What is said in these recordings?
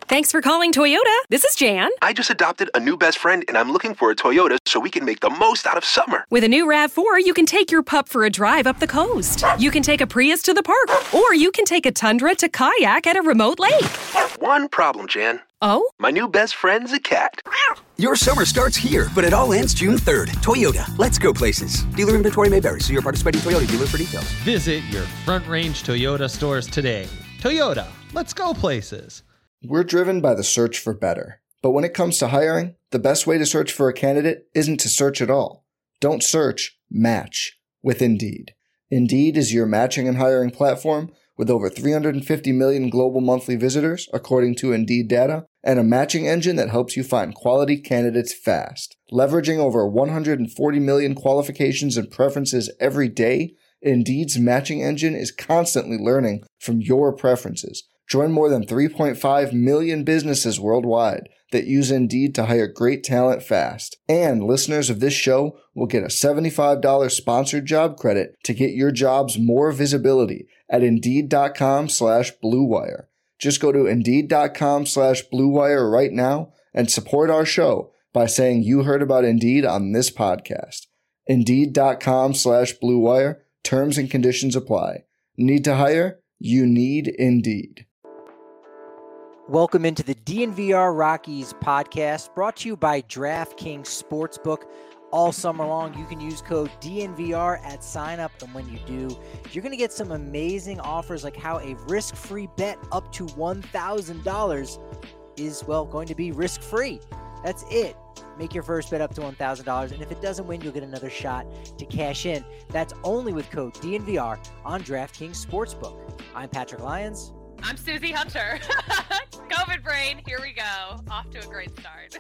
Thanks for calling Toyota. This is Jan. I just adopted a new best friend, and I'm looking for a Toyota so we can make the most out of summer. With a new RAV4, you can take your pup for a drive up the coast. You can take a Prius to the park, or you can take a Tundra to kayak at a remote lake. One problem, Jan. Oh? My new best friend's a cat. Your summer starts here, but it all ends June 3rd. Toyota, let's go places. Dealer inventory may vary. See your participating Toyota dealer for details. Visit your Front Range Toyota stores today. Toyota, let's go places. We're driven by the search for better. But when it comes to hiring, the best way to search for a candidate isn't to search at all. Don't search, match with Indeed. Indeed is your matching and hiring platform with over 350 million global monthly visitors, according to Indeed data, and a matching engine that helps you find quality candidates fast. Leveraging over 140 million qualifications and preferences every day, Indeed's matching engine is constantly learning from your preferences. Join more than 3.5 million businesses worldwide that use Indeed to hire great talent fast. And listeners of this show will get a $75 sponsored job credit to get your jobs more visibility at Indeed.com/Blue Wire. Just go to Indeed.com/Blue Wire right now and support our show by saying you heard about Indeed on this podcast. Indeed.com/Blue Wire. Terms and conditions apply. Need to hire? You need Indeed. Welcome into the DNVR Rockies podcast, brought to you by DraftKings Sportsbook. All summer long, you can use code DNVR at sign up, and when you do, you're going to get some amazing offers like how a risk-free bet up to $1,000 is, well, going to be risk-free. That's it. Make your first bet up to $1,000, and if it doesn't win, you'll get another shot to cash in. That's only with code DNVR on DraftKings Sportsbook. I'm Patrick Lyons. I'm Susie Hunter. COVID brain, here we go. Off to a great start.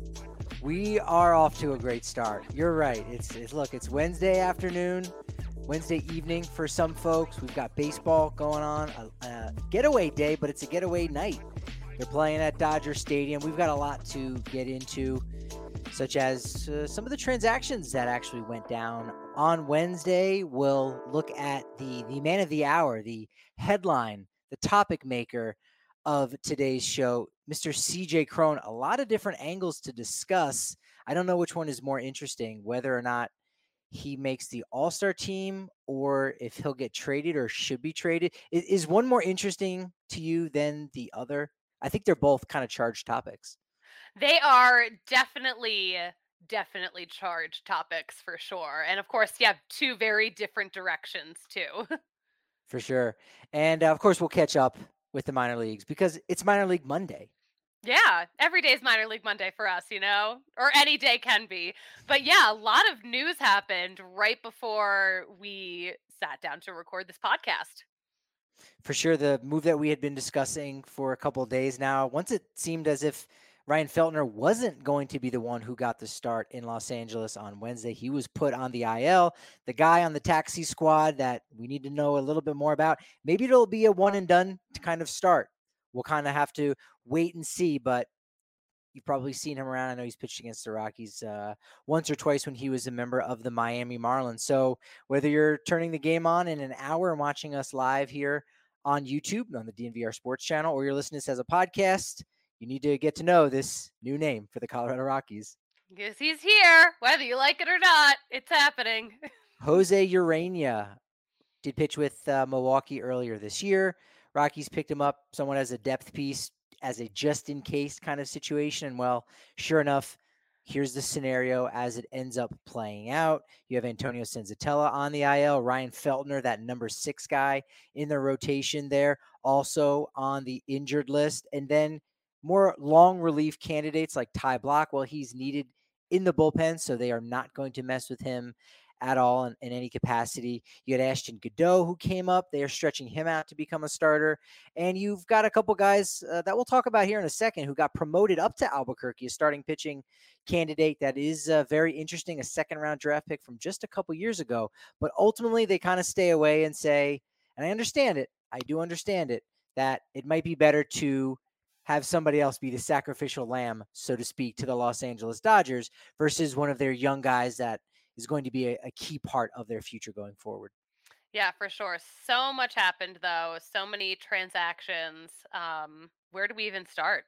We are off to a great start. You're right. It's Wednesday afternoon, Wednesday evening for some folks. We've got baseball going on, a getaway day, but it's a getaway night. They're playing at Dodger Stadium. We've got a lot to get into, such as some of the transactions that actually went down on Wednesday. We'll look at the man of the hour, the headline, the topic maker of today's show, Mr. CJ Cron. A lot of different angles to discuss. I don't know which one is more interesting, whether or not he makes the All-Star team or if he'll get traded or should be traded. Is one more interesting to you than the other? I think they're both kind of charged topics. They are definitely charged topics for sure. And of course, you have two very different directions too. For sure. And of course, we'll catch up with the minor leagues because it's Minor League Monday. Yeah, every day is Minor League Monday for us, or any day can be. But yeah, a lot of news happened right before we sat down to record this podcast. For sure, the move that we had been discussing for a couple of days now, once it seemed as if Ryan Feltner wasn't going to be the one who got the start in Los Angeles on Wednesday. He was put on the IL, the guy on the taxi squad that we need to know a little bit more about. Maybe it'll be a one and done to kind of start. We'll kind of have to wait and see, but you've probably seen him around. I know he's pitched against the Rockies once or twice when he was a member of the Miami Marlins. So whether you're turning the game on in an hour and watching us live here on YouTube, on the DNVR Sports channel, or you're listening to this as a podcast, you need to get to know this new name for the Colorado Rockies. Because he's here, whether you like it or not, it's happening. Jose Urena did pitch with Milwaukee earlier this year. Rockies picked him up somewhat as a depth piece, as a just-in-case kind of situation. And, well, sure enough, here's the scenario as it ends up playing out. You have Antonio Senzatella on the IL, Ryan Feltner, that number 6 guy in the rotation there, also on the injured list. And then more long relief candidates like Ty Blach, well, he's needed in the bullpen, so they are not going to mess with him at all in any capacity. You had Ashton Godot who came up. They are stretching him out to become a starter. And you've got a couple guys that we'll talk about here in a second who got promoted up to Albuquerque, a starting pitching candidate that is very interesting, a second-round draft pick from just a couple years ago. But ultimately, they kind of stay away and say, and I understand it, I do understand it, that it might be better to have somebody else be the sacrificial lamb, so to speak, to the Los Angeles Dodgers versus one of their young guys that is going to be a key part of their future going forward. Yeah, for sure. So much happened, though. So many transactions. where do we even start?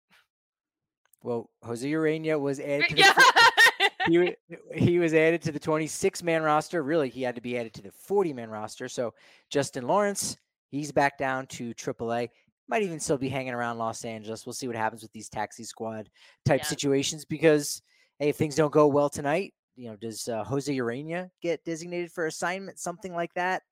Well, Jose Urena was added to the Yeah. he was added to the 26-man roster. Really, he had to be added to the 40-man roster. So Justin Lawrence, he's back down to AAA. Might even still be hanging around Los Angeles. We'll see what happens with these taxi squad type Yeah. situations because, hey, if things don't go well tonight, does Jose Urena get designated for assignment, something like that?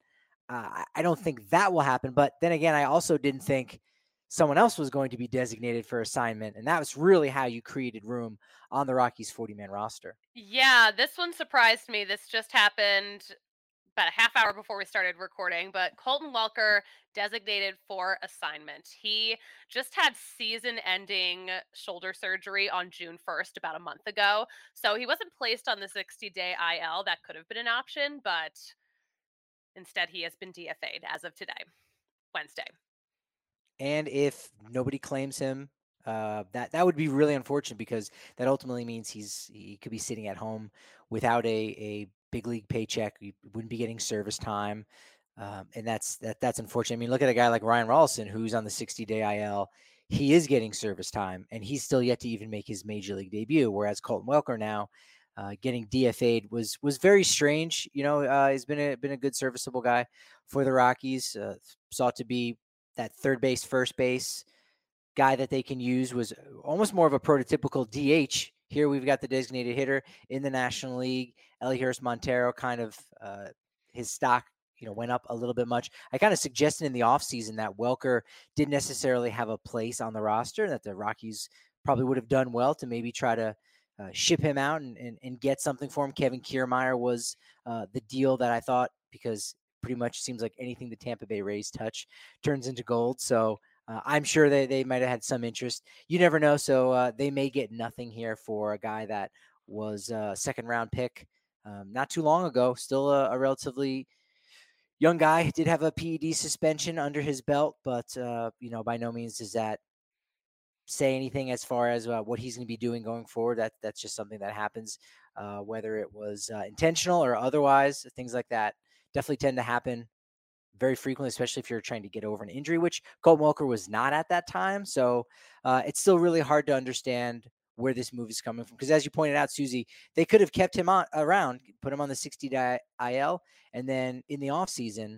I don't think that will happen. But then again, I also didn't think someone else was going to be designated for assignment. And that was really how you created room on the Rockies 40-man roster. Yeah, this one surprised me. This just happened about a half hour before we started recording, but Colton Welker designated for assignment. He just had season-ending shoulder surgery on June 1st, about a month ago. So he wasn't placed on the 60-day IL. That could have been an option, but instead he has been DFA'd as of today, Wednesday. And if nobody claims him, that would be really unfortunate because that ultimately means he could be sitting at home without a big league paycheck. He wouldn't be getting service time, and that's unfortunate. I mean, look at a guy like Ryan Rolston who's on the 60-day IL. He is getting service time, and he's still yet to even make his major league debut. Whereas Colton Welker now getting DFA'd was very strange. He's been a good serviceable guy for the Rockies. Sought to be that third base, first base guy that they can use, was almost more of a prototypical DH. Here we've got the designated hitter in the National League. Elihuris Montero kind of his stock, went up a little bit much. I kind of suggested in the offseason that Welker didn't necessarily have a place on the roster, and that the Rockies probably would have done well to maybe try to ship him out and get something for him. Kevin Kiermaier was the deal that I thought, because pretty much seems like anything the Tampa Bay Rays touch turns into gold. So I'm sure they might have had some interest. You never know. So they may get nothing here for a guy that was a second-round pick not too long ago. Still a relatively young guy. Did have a PED suspension under his belt, but by no means does that say anything as far as what he's going to be doing going forward. That's just something that happens, whether it was intentional or otherwise. Things like that definitely tend to happen very frequently, especially if you're trying to get over an injury, which Colton Welker was not at that time. So it's still really hard to understand where this move is coming from. Because as you pointed out, Susie, they could have kept him around, put him on the 60-day IL, and then in the offseason,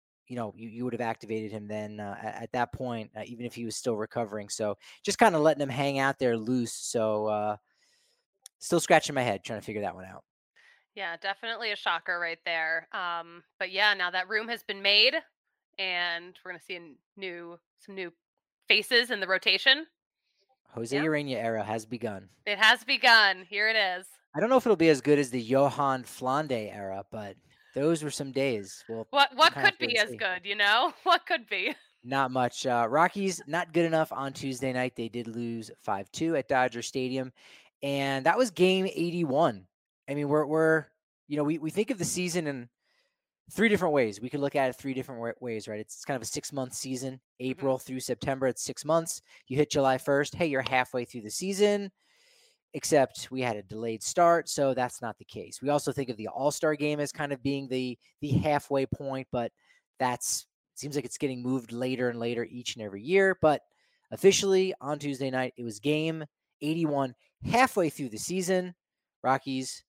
you would have activated him then at that point, even if he was still recovering. So just kind of letting him hang out there loose. So still scratching my head trying to figure that one out. Yeah, definitely a shocker right there. But yeah, now that room has been made, and we're gonna see some new faces in the rotation. Jose Yeah. Urena era has begun. It has begun. Here it is. I don't know if it'll be as good as the Johan Flande era, but those were some days. Well, What kinda could have to be as see. good, What could be? Not much. Rockies not good enough on Tuesday night. They did lose 5-2 at Dodger Stadium, and that was game 81. I mean, we think of the season in three different ways. We could look at it three different ways, right? It's kind of a 6-month season, April through September. It's 6 months. You hit July 1st. Hey, you're halfway through the season, except we had a delayed start. So that's not the case. We also think of the All-Star game as kind of being the halfway point, but seems like it's getting moved later and later each and every year. But officially on Tuesday night, it was game 81, halfway through the season. Rockies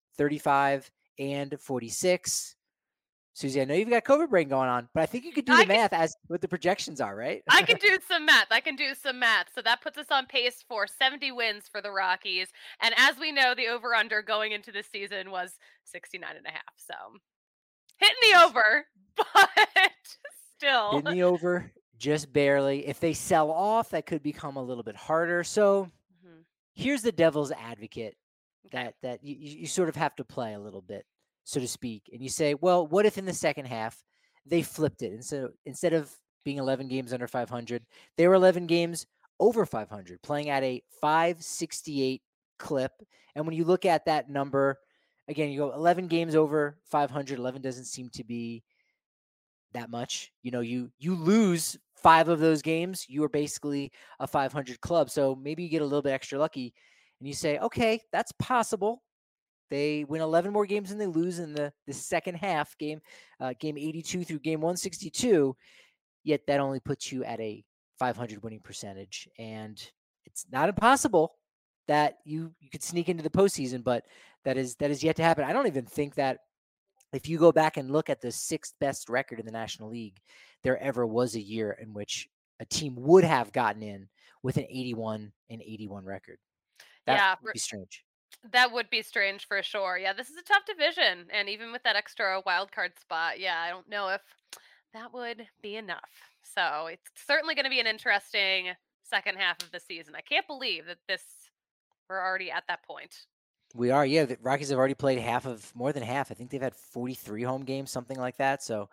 35-46. Susie, I know you've got COVID brain going on, but I think you could do the math as what the projections are, right? I can do some math. So that puts us on pace for 70 wins for the Rockies. And as we know, the over-under going into this season was 69.5. So hitting the over, but still. Hitting the over just barely. If they sell off, that could become a little bit harder. So here's the devil's advocate that you sort of have to play a little bit, so to speak. And you say, well, what if in the second half they flipped it? And so instead of being 11 games under 500, they were 11 games over 500, playing at a 568 clip. And when you look at that number, again, you go 11 games over 500. 11 doesn't seem to be that much. You lose 5 of those games, you are basically a 500 club. So maybe you get a little bit extra lucky and you say, okay, that's possible. They win 11 more games than they lose in the second half, game 82 through game 162. Yet that only puts you at a .500 winning percentage, and it's not impossible that you could sneak into the postseason, but that is yet to happen. I don't even think that if you go back and look at the 6th best record in the National League, there ever was a year in which a team would have gotten in with an 81-81 record. That would be strange. That would be strange for sure. Yeah, this is a tough division, and even with that extra wild card spot, yeah, I don't know if that would be enough. So it's certainly going to be an interesting second half of the season. I can't believe that we're already at that point. We are, yeah. The Rockies have already played more than half. I think they've had 43 home games, something like that. So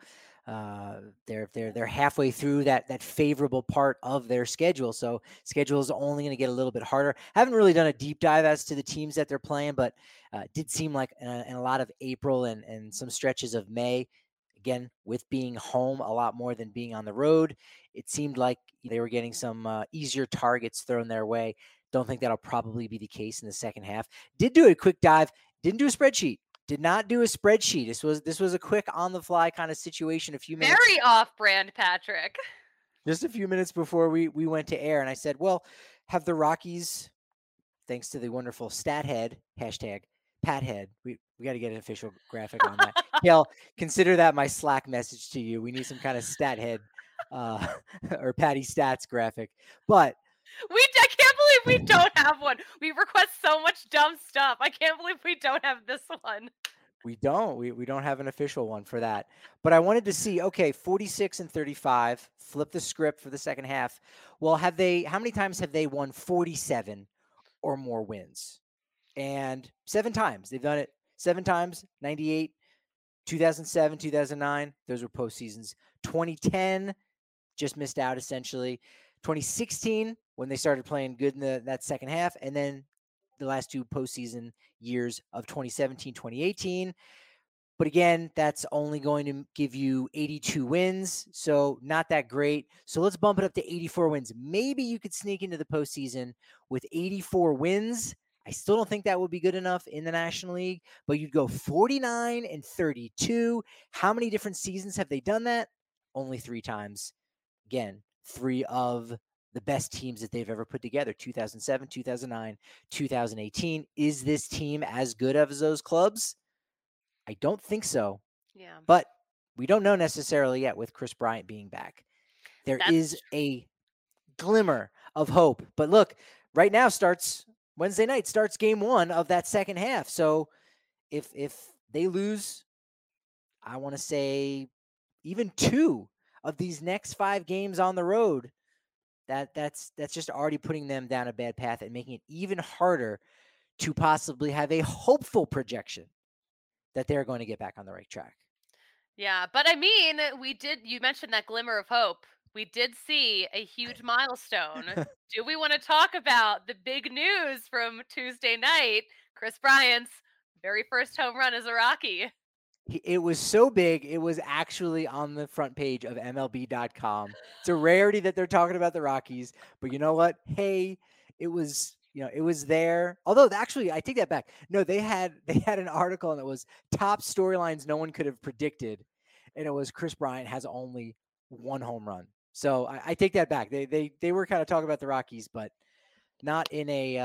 they're halfway through that favorable part of their schedule. So schedule is only going to get a little bit harder. Haven't really done a deep dive as to the teams that they're playing, but did seem like in a lot of April and some stretches of May, again, with being home a lot more than being on the road, it seemed like they were getting some easier targets thrown their way. Don't think that'll probably be the case in the second half. Did do a quick dive. Didn't do a spreadsheet. Did not do a spreadsheet. This was a quick on the fly kind of situation. A few minutes. Very off brand, Patrick. Just a few minutes before we went to air, and I said, well, have the Rockies, thanks to the wonderful StatHead hashtag PatHead, we got to get an official graphic on that. Gail, consider that my Slack message to you. We need some kind of StatHead or Patty Stats graphic. But I can't believe we don't have one. We request so much dumb stuff. I can't believe we don't have this one. We don't. We don't have an official one for that. But I wanted to see, okay, 46-35, flip the script for the second half. Well, how many times have they won 47 or more wins? And 7 times. They've done it 7 times, 98, 2007, 2009. Those were postseasons. 2010, just missed out essentially. 2016, when they started playing good in that second half. And then the last 2 postseason years of 2017, 2018. But again, that's only going to give you 82 wins. So not that great. So let's bump it up to 84 wins. Maybe you could sneak into the postseason with 84 wins. I still don't think that would be good enough in the National League, but you'd go 49-32. How many different seasons have they done that? Only 3 times. Again, 3 of the best teams that they've ever put together, 2007, 2009, 2018. Is this team as good as those clubs? I don't think so. Yeah. But we don't know necessarily yet with Kris Bryant being back. There is a glimmer of hope. But look, right now Wednesday night starts game 1 of that second half. So if they lose, I want to say even 2 of these next 5 games on the road, that's just already putting them down a bad path and making it even harder to possibly have a hopeful projection that they're going to get back on the right track. Yeah, but I mean, you mentioned that glimmer of hope. We did see a huge milestone. Do we want to talk about the big news from Tuesday night? Kris Bryant's very first home run as a Rocky. It was so big, it was actually on the front page of MLB.com. It's a rarity that they're talking about the Rockies, but you know what? Hey, it was there. Although actually, I take that back. No, they had an article and it was top storylines no one could have predicted, and it was Kris Bryant has only 1 home run. So I take that back. They were kind of talking about the Rockies, but not in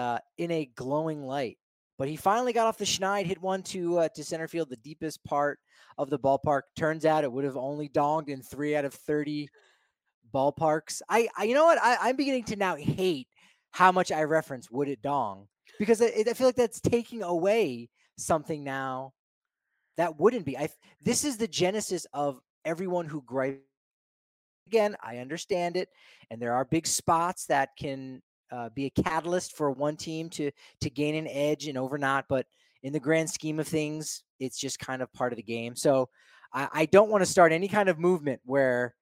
a glowing light. But he finally got off the schneid, hit one to center field, the deepest part of the ballpark. Turns out it would have only donged in 3 out of 30 ballparks. I you know what? I'm beginning to now hate how much I reference would it dong, because I feel like that's taking away something now that wouldn't be. This is the genesis of everyone who gripes. Again, I understand it, and there are big spots that can be a catalyst for one team to gain an edge and over not, but in the grand scheme of things, it's just kind of part of the game. So I don't want to start any kind of movement where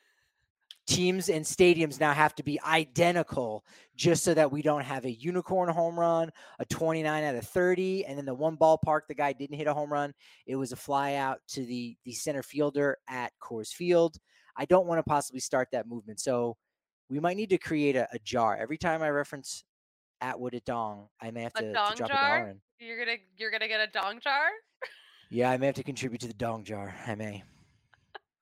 teams and stadiums now have to be identical just so that we don't have a unicorn home run, a 29 out of 30, and then the one ballpark the guy didn't hit a home run. It was a fly out to the center fielder at Coors Field. I don't want to possibly start that movement. So we might need to create a jar. Every time I reference at Would It Dong, I may have to drop $1 in. You're gonna get a dong jar? Yeah, I may have to contribute to the dong jar. I may.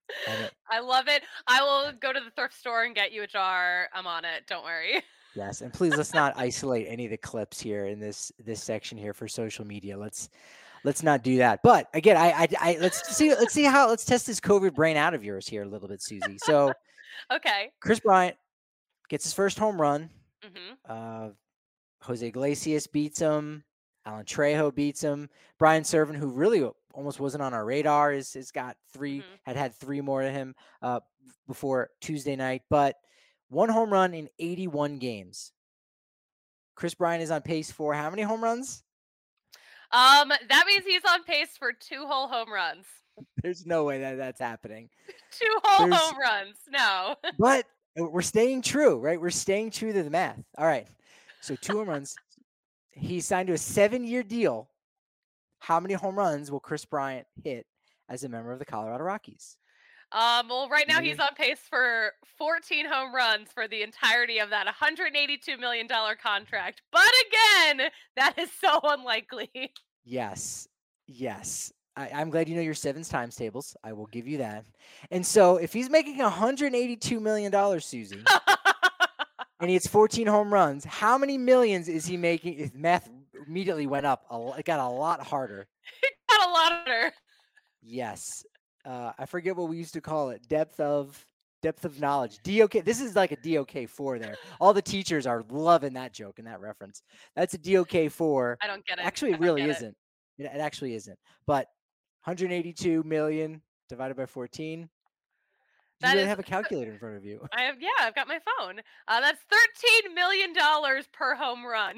I love it. I will go to the thrift store and get you a jar. I'm on it. Don't worry. Yes, and please let's not isolate any of the clips here in this section here for social media. Let's not do that. But again, I let's test this COVID brain out of yours here a little bit, Susie. So, Okay. Kris Bryant gets his first home run. Mm-hmm. Jose Iglesias beats him. Alan Trejo beats him. Brian Serven, who really almost wasn't on our radar, has got three, had three more to him before Tuesday night. But one home run in 81 games. Kris Bryant is on pace for how many home runs? That means he's on pace for 2 whole home runs. There's no way that's happening. 2 whole home runs. No. But we're staying true, right? We're staying true to the math. All right. So 2 home runs. He signed to a 7-year deal. How many home runs will Kris Bryant hit as a member of the Colorado Rockies? Well, right now he's on pace for 14 home runs for the entirety of that $182 million contract. But again, that is so unlikely. Yes. I'm glad you know your sevens times tables. I will give you that. And so if he's making $182 million, Susie, and he hits 14 home runs, how many millions is he making? If math immediately went up, it got a lot harder. It got a lot harder. Yes. I forget what we used to call it. Depth of knowledge. DOK. This is like a DOK4 there. All the teachers are loving that joke and that reference. That's a DOK4. I don't get it. Actually, it really isn't. It actually isn't. But 182 million divided by 14. You really have a calculator in front of you. I've got my phone. That's $13 million per home run.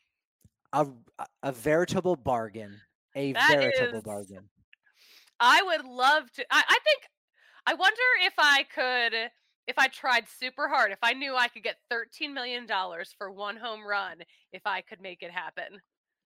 A veritable bargain. Veritable bargain. I would love to. I wonder if I tried super hard, if I knew I could get $13 million for one home run, if I could make it happen.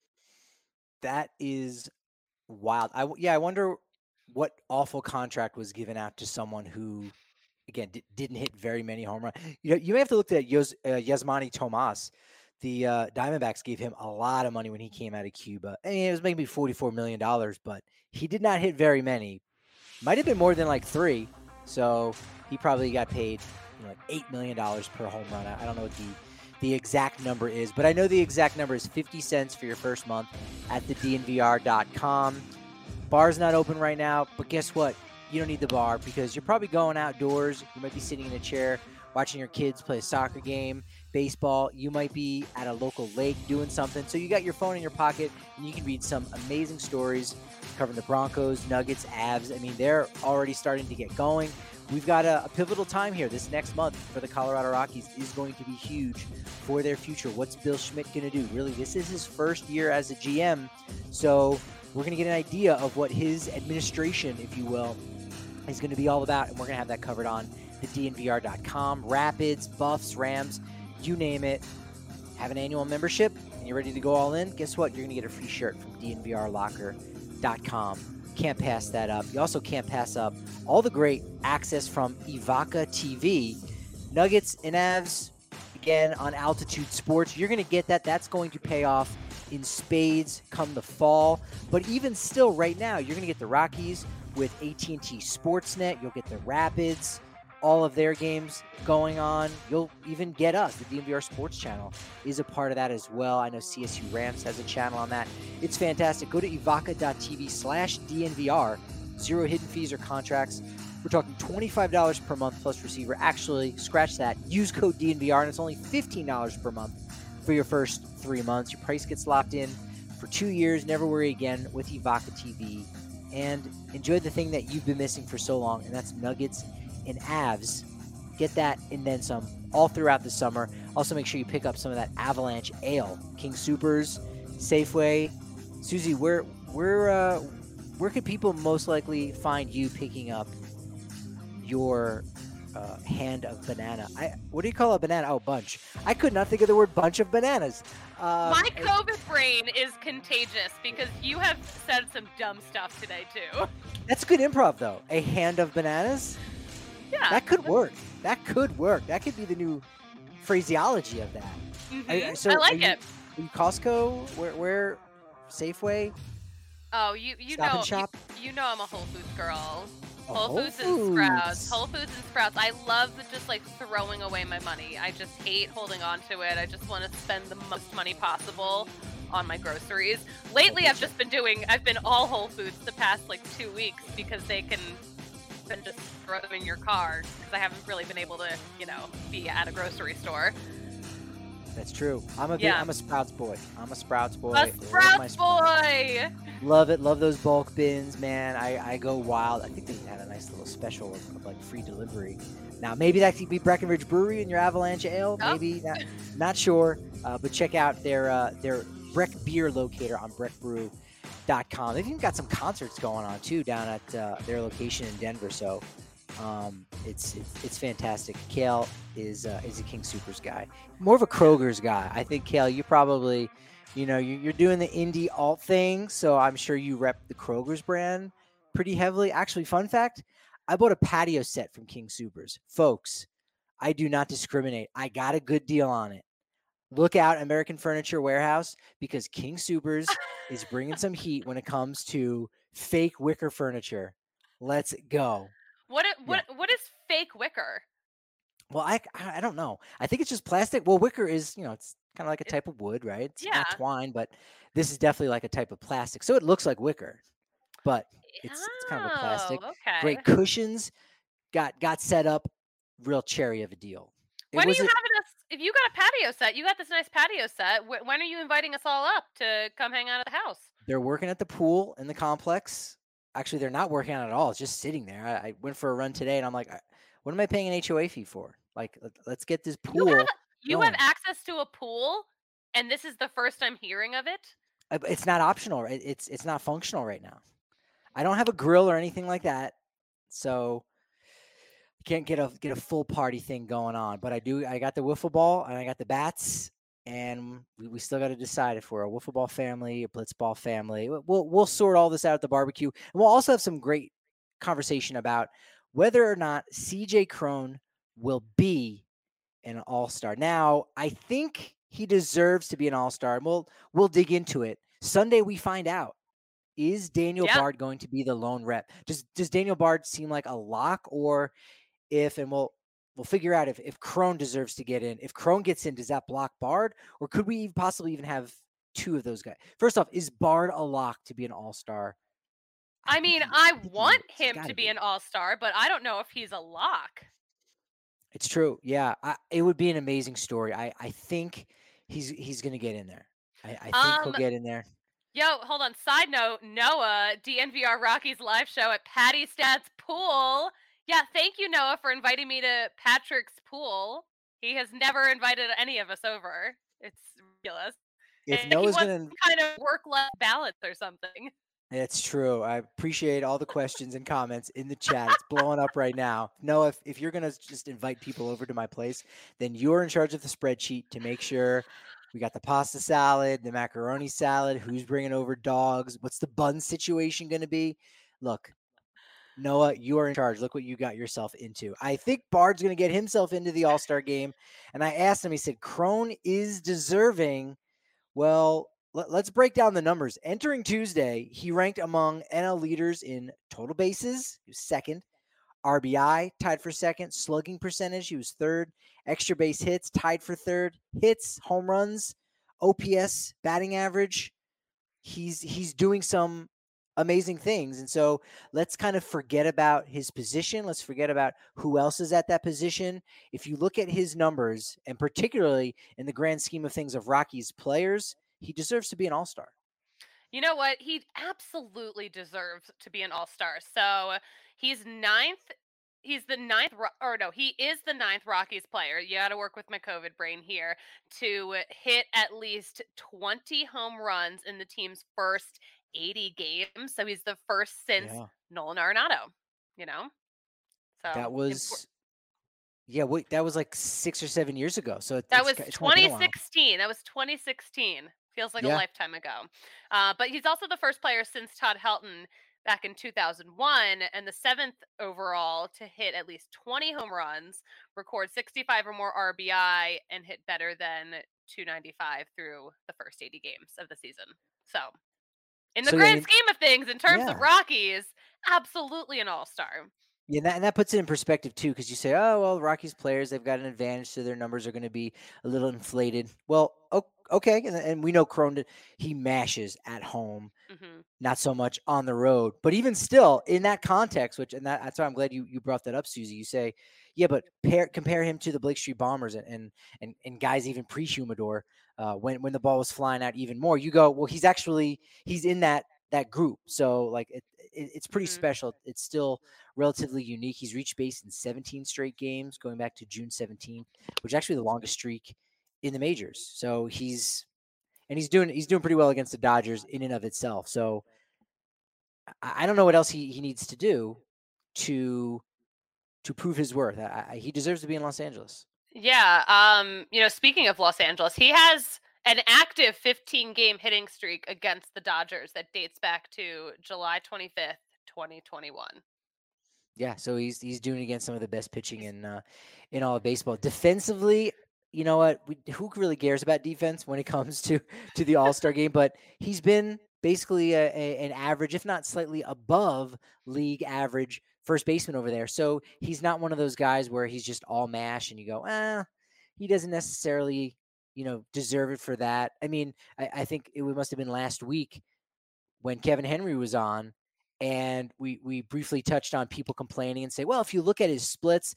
That is wild. I wonder what awful contract was given out to someone who, again, didn't hit very many home runs. You may have to look at Yasmani Tomas. The Diamondbacks gave him a lot of money when he came out of Cuba. I mean, it was maybe $44 million, but he did not hit very many. Might have been more than like 3. So he probably got paid like $8 million per home run. I don't know what the exact number is, but I know the exact number is 50 cents for your first month at thednvr.com. Bar's not open right now, but guess what? You don't need the bar because you're probably going outdoors. You might be sitting in a chair watching your kids play a soccer game, baseball. You might be at a local lake doing something. So you got your phone in your pocket and you can read some amazing stories covering the Broncos, Nuggets, Avs. I mean, they're already starting to get going. We've got a pivotal time here. This next month for the Colorado Rockies is going to be huge for their future. What's Bill Schmidt going to do? Really, this is his first year as a GM. So we're going to get an idea of what his administration, if you will, is going to be all about. And we're going to have that covered on thednvr.com. Rapids, Buffs, Rams, you name it. Have an annual membership and you're ready to go all in. Guess what? You're going to get a free shirt from dnvrlocker.com. Can't pass that up. You also can't pass up all the great access from Evoca TV. Nuggets and Avs, again, on Altitude Sports. You're going to get that. That's going to pay off in spades come the fall. But even still, right now, you're going to get the Rockies with AT&T Sportsnet. You'll get the Rapids, all of their games going on. You'll even get us. The DNVR Sports Channel is a part of that as well. I know CSU Rams has a channel on that. It's fantastic. Go to evoca.tv/DNVR. 0 hidden fees or contracts. We're talking $25 per month plus receiver. Actually, scratch that. Use code DNVR, and it's only $15 per month for your first 3 months. Your price gets locked in for 2 years. Never worry again with Evoca TV. And enjoy the thing that you've been missing for so long, and that's Nuggets and Avs. Get that and then some all throughout the summer. Also, make sure you pick up some of that Avalanche Ale. King Soopers, Safeway. Susie, where could people most likely find you picking up your hand of banana? What do you call a banana? Oh, bunch. I could not think of the word bunch of bananas. My COVID brain is contagious because you have said some dumb stuff today, too. That's good improv, though. A hand of bananas? Yeah. That could work. That could be the new phraseology of that. Mm-hmm. I like it. Are you Costco? Where? Safeway? Oh, you Stop know, and Shop? you know I'm a Whole Foods girl. Whole Foods and Sprouts. Whole Foods and Sprouts. I love just like throwing away my money. I just hate holding on to it. I just want to spend the most money possible on my groceries. Lately, I've been all Whole Foods the past like 2 weeks because they can just throw them in your car because I haven't really been able to, be at a grocery store. That's true. I'm a Sprouts boy. A Sprouts boy! Love it. Love those bulk bins, man. I go wild. I think they had a nice little special of like free delivery. Now, maybe that could be Breckenridge Brewery and your Avalanche Ale. Oh. Maybe. Not sure. But check out their Breck Beer locator on breckbrew.com. They've even got some concerts going on, too, down at their location in Denver. So it's fantastic. Kale is a King Soopers guy. More of a Kroger's guy. I think, Kale, you probably... you're doing the indie alt thing, so I'm sure you rep the Kroger's brand pretty heavily. Actually, fun fact, I bought a patio set from King Soopers. Folks, I do not discriminate. I got a good deal on it. Look out, American Furniture Warehouse, because King Soopers is bringing some heat when it comes to fake wicker furniture. Let's go. What is fake wicker? Well, I don't know. I think it's just plastic. Well, wicker is, it's kind of like a type of wood, right? It's not twine, but this is definitely like a type of plastic. So it looks like wicker, but it's kind of a plastic. Okay. Great cushions, got set up, real cherry of a deal. When are you having us? If you got a patio set, you got this nice patio set. When are you inviting us all up to come hang out at the house? They're working at the pool in the complex. Actually, they're not working on it at all. It's just sitting there. I went for a run today, and I'm like, what am I paying an HOA fee for? Like, let's get this pool. You have access to a pool, and this is the first I'm hearing of it? It's not optional, right? It's not functional right now. I don't have a grill or anything like that, so I can't get a full party thing going on. But I got the wiffle ball, and I got the bats, and we still got to decide if we're a wiffle ball family, a blitzball family. We'll sort all this out at the barbecue, and we'll also have some great conversation about whether or not CJ Cron will be an all-star. Now, I think he deserves to be an all-star. And we'll dig into it. Sunday we find out. Is Daniel Bard going to be the lone rep? Does Daniel Bard seem like a lock, or and we'll figure out if Cron deserves to get in. If Cron gets in, does that block Bard, or could we possibly even have two of those guys? First off, is Bard a lock to be an all-star? I mean, I want him to be an all-star, but I don't know if he's a lock. It's true. Yeah. It would be an amazing story. I think he's going to get in there. I think he'll get in there. Yo, hold on. Side note, Noah, DNVR Rockies live show at Patty Stad's pool. Yeah, thank you, Noah, for inviting me to Patrick's pool. He has never invited any of us over. It's ridiculous. If Noah's going to kind of work-life balance or something. It's true. I appreciate all the questions and comments in the chat. It's blowing up right now. Noah, if you're going to just invite people over to my place, then you're in charge of the spreadsheet to make sure we got the pasta salad, the macaroni salad, who's bringing over dogs, what's the bun situation going to be? Look, Noah, you are in charge. Look what you got yourself into. I think Bard's going to get himself into the All-Star game. And I asked him, he said, Cron is deserving. Well, let's break down the numbers. Entering Tuesday, he ranked among NL leaders in total bases. He was second. RBI, tied for second. Slugging percentage, he was third. Extra base hits, tied for third. Hits, home runs, OPS, batting average. He's doing some amazing things. And so let's kind of forget about his position. Let's forget about who else is at that position. If you look at his numbers, and particularly in the grand scheme of things of Rockies players, he deserves to be an all-star. You know what? He absolutely deserves to be an all-star. So he's ninth. He's the ninth, he is the ninth Rockies player. You got to work with my COVID brain here to hit at least 20 home runs in the team's first 80 games. So he's the first since Nolan Arenado, So that was, that was like 6 or 7 years ago. So that was 2016. That was 2016. Feels like a lifetime ago. But he's also the first player since Todd Helton back in 2001 and the seventh overall to hit at least 20 home runs, record 65 or more RBI, and hit better than 295 through the first 80 games of the season. So in the grand scheme of things, in terms of Rockies, absolutely an all-star. Yeah, and that puts it in perspective too, because you say, "Oh, well, Rockies players, they've got an advantage, so their numbers are going to be a little inflated." Well, okay, and we know Cron, he mashes at home, Hmm. not so much on the road. But even still, in that context, that's why I'm glad you brought that up, Susie. You say, yeah, but compare him to the Blake Street Bombers and guys even pre-Humidor, when the ball was flying out even more. You go, well, he's in that group. So like it's pretty Hmm. special. It's still relatively unique. He's reached base in 17 straight games, going back to June 17th, which is actually the longest streak in the majors. So he's doing pretty well against the Dodgers in and of itself. So I don't know what else he needs to do to prove his worth. He deserves to be in Los Angeles. Yeah. Speaking of Los Angeles, he has an active 15-game hitting streak against the Dodgers that dates back to July 25th, 2021. Yeah, so he's doing against some of the best pitching in all of baseball. Defensively, you know what? Who really cares about defense when it comes to the All-Star game? But he's been basically an average, if not slightly above league average first baseman over there. So he's not one of those guys where he's just all mash and you go, he doesn't necessarily, deserve it for that. I mean, I think it must have been last week when Kevin Henry was on, and we briefly touched on people complaining and say, well, if you look at his splits,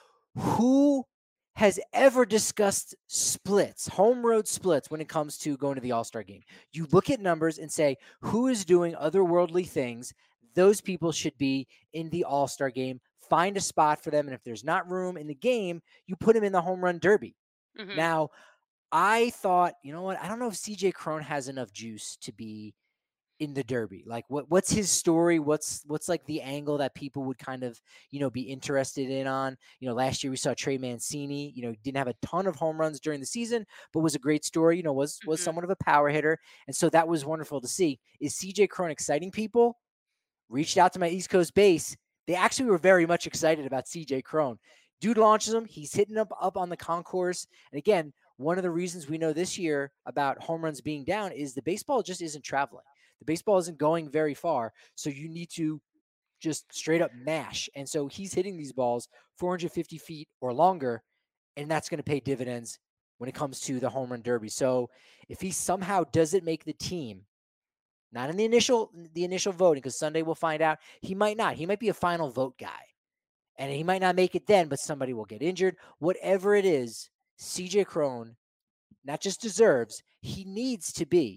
who has ever discussed splits, home road splits, when it comes to going to the All-Star game? You look at numbers and say, who is doing otherworldly things? Those people should be in the All-Star game. Find a spot for them. And if there's not room in the game, you put them in the home run derby. Mm-hmm. Now, I thought, you know what? I don't know if CJ Cron has enough juice to be in the derby. Like what's his story? What's like the angle that people would kind of, be interested in on? Last year we saw Trey Mancini, didn't have a ton of home runs during the season, but was a great story, was somewhat of a power hitter. And so that was wonderful to see. Is CJ Cron exciting people? Reached out to my East Coast base. They actually were very much excited about CJ Cron. Dude launches him. He's hitting up on the concourse. And again, one of the reasons we know this year about home runs being down is the baseball just isn't traveling. The baseball isn't going very far, so you need to just straight up mash. And so he's hitting these balls 450 feet or longer, and that's going to pay dividends when it comes to the home run derby. So if he somehow doesn't make the team, not in the initial voting, because Sunday we'll find out, he might not. He might be a final vote guy, and he might not make it then, but somebody will get injured. Whatever it is, CJ Cron not just deserves, he needs to be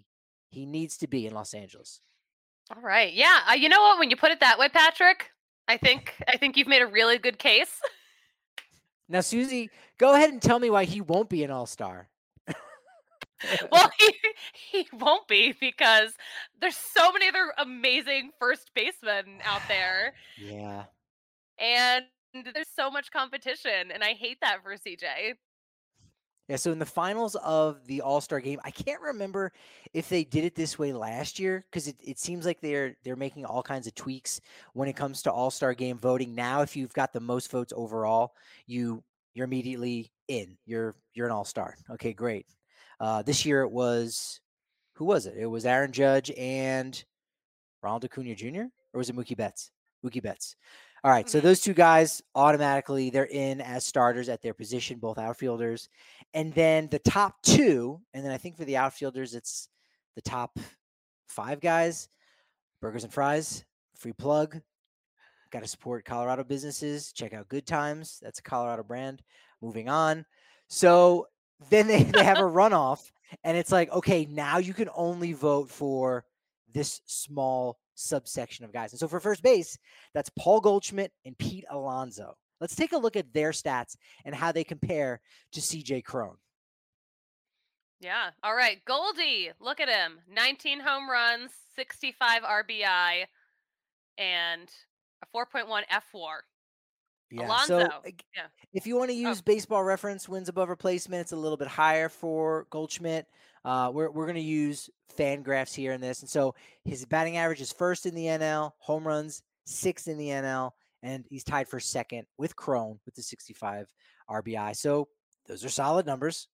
in Los Angeles. All right. Yeah. You know what? When you put it that way, Patrick, I think you've made a really good case. Now, Susie, go ahead and tell me why he won't be an all-star. Well, he won't be because there's so many other amazing first basemen out there. Yeah. And there's so much competition, and I hate that for CJ. Yeah, so in the finals of the All-Star game, I can't remember if they did it this way last year, because it seems like they're making all kinds of tweaks when it comes to All-Star game voting. Now, if you've got the most votes overall, you're immediately in. You're an All-Star. Okay, great. This year it was, who was it? It was Aaron Judge and Ronald Acuna Jr., or was it Mookie Betts? Mookie Betts. All right, so those two guys automatically, they're in as starters at their position, both outfielders. And then the top two, and then I think for the outfielders, it's the top 5 guys. Burgers and Fries, free plug. Got to support Colorado businesses. Check out Good Times. That's a Colorado brand. Moving on. So then they have a runoff, and it's like, okay, now you can only vote for this small subsection of guys. And so for first base, that's Paul Goldschmidt and Pete Alonso. Let's take a look at their stats and how they compare to CJ Cron. Yeah. All right. Goldie, look at him. 19 home runs, 65 RBI, and a 4.1 F-WAR. Yeah. Alonso. So if you want to use Baseball Reference wins above replacement, it's a little bit higher for Goldschmidt. We're going to use Fangraphs here in this. And so his batting average is first in the NL, home runs 6th in the NL, and he's tied for second with Cron with the 65 RBI. So those are solid numbers.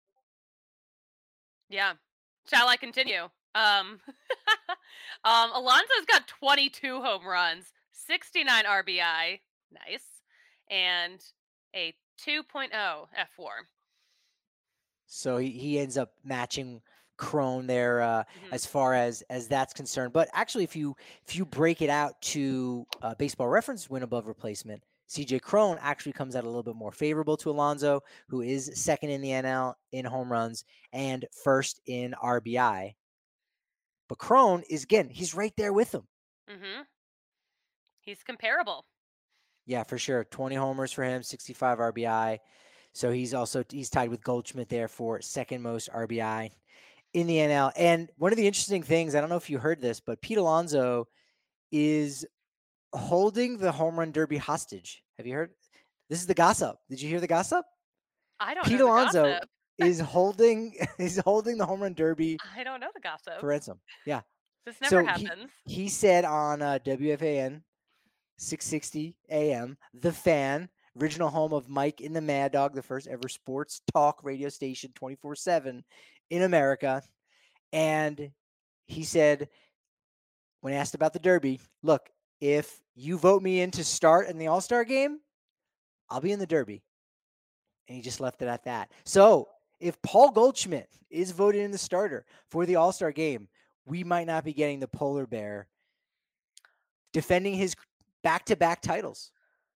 Yeah. Shall I continue? Alonso's got 22 home runs, 69 RBI, nice, and a 2.0 F4. So he ends up matching Cron there as far as that's concerned. But actually, if you break it out to Baseball Reference win above replacement, CJ Cron actually comes out a little bit more favorable to Alonso, who is second in the NL in home runs and first in RBI. But Cron is, again, he's right there with him. Mm-hmm. He's comparable. Yeah, for sure. 20 homers for him, 65 RBI. So he's tied with Goldschmidt there for second most RBI in the NL. And one of the interesting things, I don't know if you heard this, but Pete Alonso is holding the home run derby hostage. Have you heard? This is the gossip. Did you hear the gossip? I don't Pete know Alonso the gossip. is holding the home run derby I don't know the gossip. for ransom. Yeah. This never happens. He said on WFAN 660 AM, The Fan, original home of Mike and the Mad Dog, the first ever sports talk radio station 24/7 in America. And he said, when asked about the Derby, look, if you vote me in to start in the All-Star game, I'll be in the Derby. And he just left it at that. So if Paul Goldschmidt is voted in the starter for the All-Star game, we might not be getting the Polar Bear defending his back-to-back titles.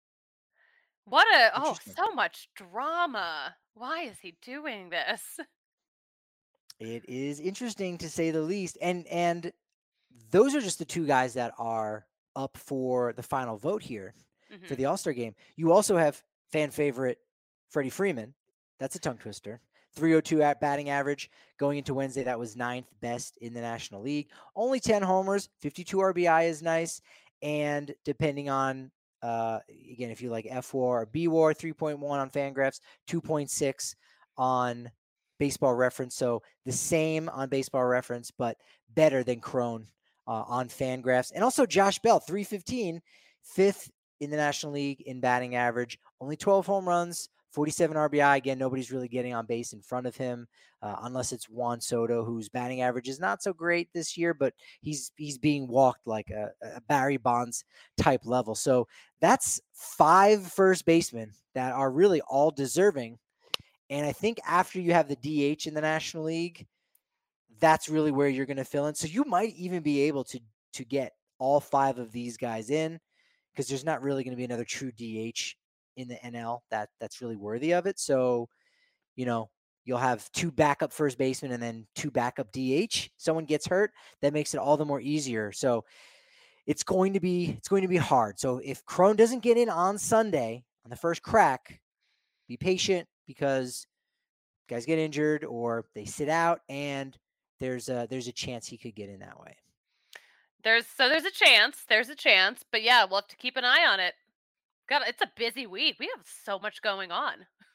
So much drama. Why is he doing this? It is interesting to say the least. And those are just the two guys that are up for the final vote here for the All-Star game. You also have fan favorite Freddie Freeman. That's a tongue twister. 302 at batting average going into Wednesday. That was 9th best in the National League. Only 10 homers, 52 RBI is nice. And depending on, again, if you like F WAR or B WAR, 3.1 on Fangraphs, 2.6 on Baseball Reference. So the same on Baseball Reference, but better than Cron on Fangraphs. And also Josh Bell, 315, 5th in the National League in batting average. Only 12 home runs, 47 RBI. Again, nobody's really getting on base in front of him, unless it's Juan Soto, whose batting average is not so great this year, but he's being walked like a Barry Bonds type level. So that's 5 first basemen that are really all deserving. And I think after you have the DH in the National League, that's really where you're going to fill in. So you might even be able to get all 5 of these guys in, because there's not really going to be another true DH in the NL that's really worthy of it. So, you'll have 2 backup first basemen and then 2 backup DH. Someone gets hurt, that makes it all the more easier. So it's going to be hard. So if Cron doesn't get in on Sunday on the first crack, be patient, because guys get injured or they sit out, and there's a chance he could get in that way. There's a chance, but yeah, we'll have to keep an eye on it. God, it's a busy week. We have so much going on.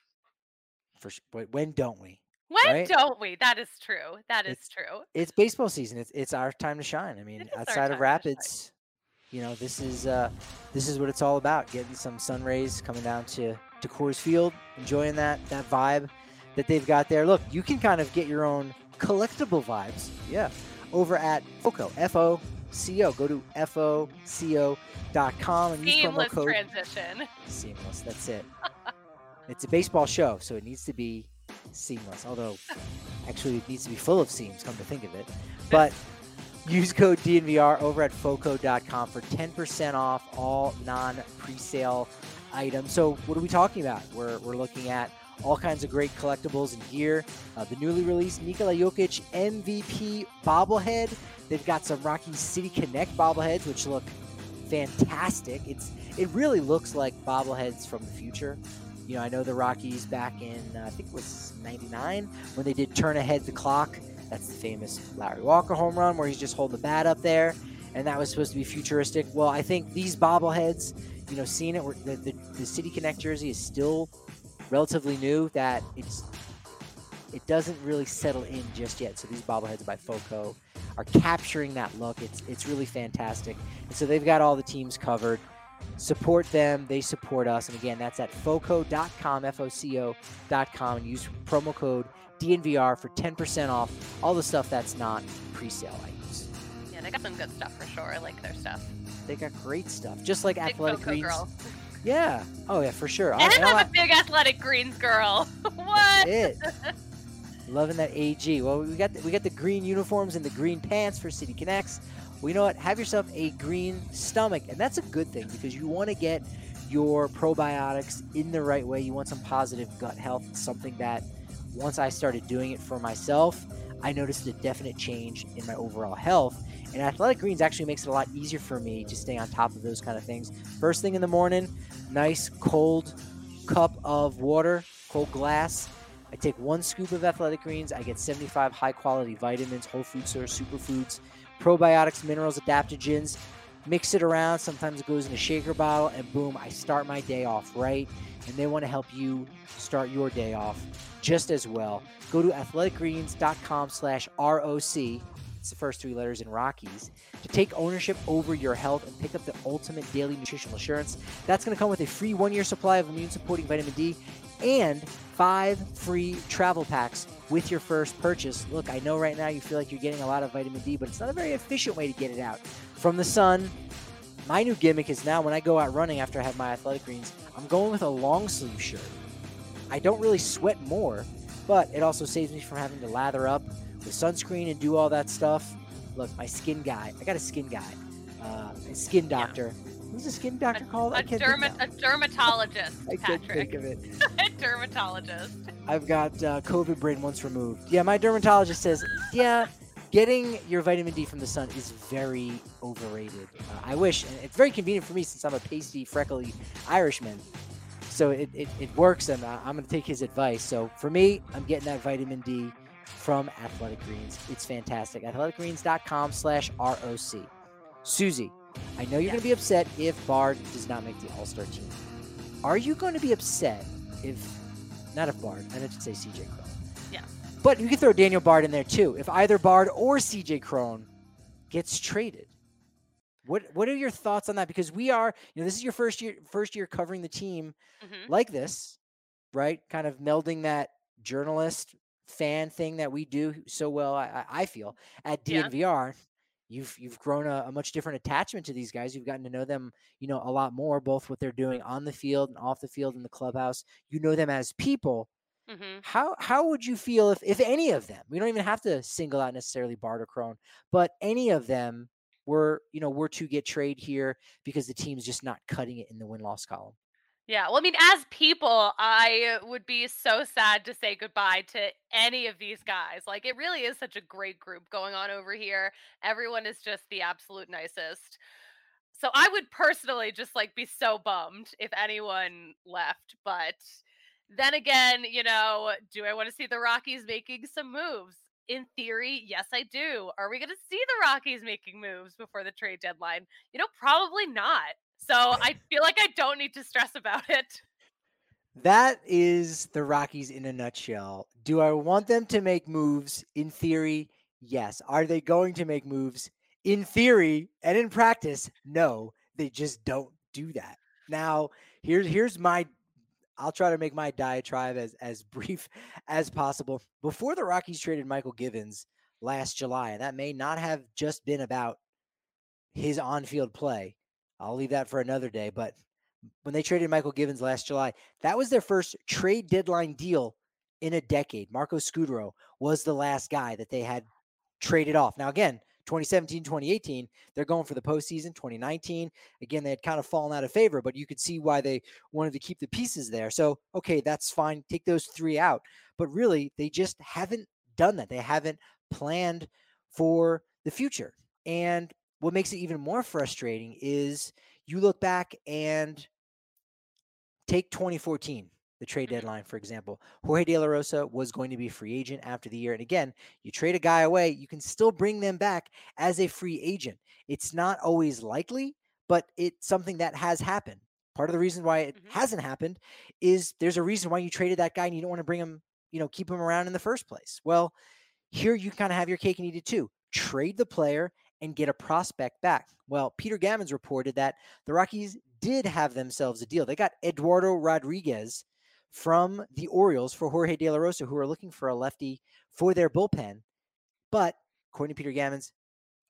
When don't we? When don't we? That is true. True. It's baseball season. It's our time to shine. I mean, outside of Rapids, this is what it's all about. Getting some sun rays coming down to Coors Field, enjoying that vibe that they've got there. Look, you can kind of get your own collectible vibes. Yeah. Over at FOCO, FOCO. Go to FOCO.com and use promo code. Transition. Seamless. That's it. It's a baseball show, so it needs to be seamless. Although, actually, it needs to be full of seams, come to think of it. But use code DNVR over at FOCO.com for 10% off all non-presale items. So what are we talking about? We're looking at all kinds of great collectibles and gear. The newly released Nikola Jokic MVP bobblehead. They've got some Rocky City Connect bobbleheads, which look fantastic. It really looks like bobbleheads from the future. I know the Rockies back in, I think it was 99, when they did Turn Ahead the Clock. That's the famous Larry Walker home run where he's just holding the bat up there, and that was supposed to be futuristic. Well, I think these bobbleheads, seeing it, the City Connect jersey is still relatively new, that it doesn't really settle in just yet. So these bobbleheads by FOCO are capturing that look. It's really fantastic. And so they've got all the teams covered. Support them. They support us. And again, that's at FOCO.com, FOCO.com, and use promo code DNVR for 10% off all the stuff that's not pre-sale items. Yeah, They got some good stuff for sure. I like their stuff. They got great stuff, just like Big Athletic Cocoa Greens. girl. Yeah. Oh yeah, for sure. And I'm a big Athletic Greens girl. What? It. Loving that AG. Well, we got the green uniforms and the green pants for City Connects. Well, you know what? Have yourself a green stomach, and that's a good thing because you want to get your probiotics in the right way. You want some positive gut health. It's something that once I started doing it for myself, I noticed a definite change in my overall health. And Athletic Greens actually makes it a lot easier for me to stay on top of those kind of things. First thing in the morning, nice cold cup of water, cold glass. I take 1 scoop of Athletic Greens. I get 75 high-quality vitamins, whole food source, superfoods, probiotics, minerals, adaptogens. Mix it around. Sometimes it goes in a shaker bottle, and boom, I start my day off right. And they want to help you start your day off just as well. Go to athleticgreens.com/ROC. It's the first 3 letters in Rockies, to take ownership over your health and pick up the ultimate daily nutritional assurance. That's going to come with a free 1-year supply of immune-supporting vitamin D and 5 free travel packs with your first purchase. Look, I know right now you feel like you're getting a lot of vitamin D, but it's not a very efficient way to get it out. From the sun, my new gimmick is now when I go out running after I have my Athletic Greens, I'm going with a long sleeve shirt. I don't really sweat more, but it also saves me from having to lather up with sunscreen and do all that stuff. Look, my skin guy. I got a skin guy. A skin doctor. Who's a skin doctor called? A dermatologist, I can't think of it. A dermatologist. I've got COVID brain once removed. Yeah, my dermatologist says, yeah, getting your vitamin D from the sun is very overrated. I wish. And it's very convenient for me since I'm a pasty, freckly Irishman. So it works, and I'm going to take his advice. So for me, I'm getting that vitamin D from Athletic Greens. It's fantastic. athleticgreens.com/ROC. Susie, I know you're going to be upset if Bard does not make the All-Star team. Are you going to be upset not if Bard, I meant to say CJ Cron. Yeah. But you can throw Daniel Bard in there too. If either Bard or CJ Cron gets traded, what are your thoughts on that? Because we are, this is your first year covering the team like this, right? Kind of melding that journalist fan thing that we do so well, I feel, at DNVR. You've grown a much different attachment to these guys. You've gotten to know them, a lot more, both what they're doing on the field and off the field in the clubhouse. You know them as people. How would you feel if any of them, we don't even have to single out necessarily Bard or Cron, but any of them were to get traded here because the team's just not cutting it in the win-loss column? Yeah, well, I mean, as people, I would be so sad to say goodbye to any of these guys. Like, it really is such a great group going on over here. Everyone is just the absolute nicest. So I would personally just be so bummed if anyone left. But then again, do I want to see the Rockies making some moves? In theory, yes, I do. Are we going to see the Rockies making moves before the trade deadline? Probably not. So I feel like I don't need to stress about it. That is the Rockies in a nutshell. Do I want them to make moves? In theory, yes. Are they going to make moves? In theory and in practice, no. They just don't do that. Now, here's I'll try to make my diatribe as brief as possible. Before the Rockies traded Michael Givens last July, and that may not have just been about his on-field play. I'll leave that for another day. But when they traded Michael Givens last July, that was their first trade deadline deal in a decade. Marco Scudero was the last guy that they had traded off. Now, again, 2017, 2018, they're going for the postseason. 2019, again, they had kind of fallen out of favor, but you could see why they wanted to keep the pieces there. So, okay, that's fine. Take those 3 out. But really, they just haven't done that. They haven't planned for the future. And what makes it even more frustrating is you look back and take 2014, the trade deadline, for example. Jorge De La Rosa was going to be a free agent after the year. And again, you trade a guy away, you can still bring them back as a free agent. It's not always likely, but it's something that has happened. Part of the reason why it hasn't happened is there's a reason why you traded that guy and you don't want to bring him, keep him around in the first place. Well, here you kind of have your cake and eat it too. Trade the player and get a prospect back. Well, Peter Gammons reported that the Rockies did have themselves a deal. They got Eduardo Rodriguez from the Orioles for Jorge De La Rosa, who are looking for a lefty for their bullpen. But according to Peter Gammons,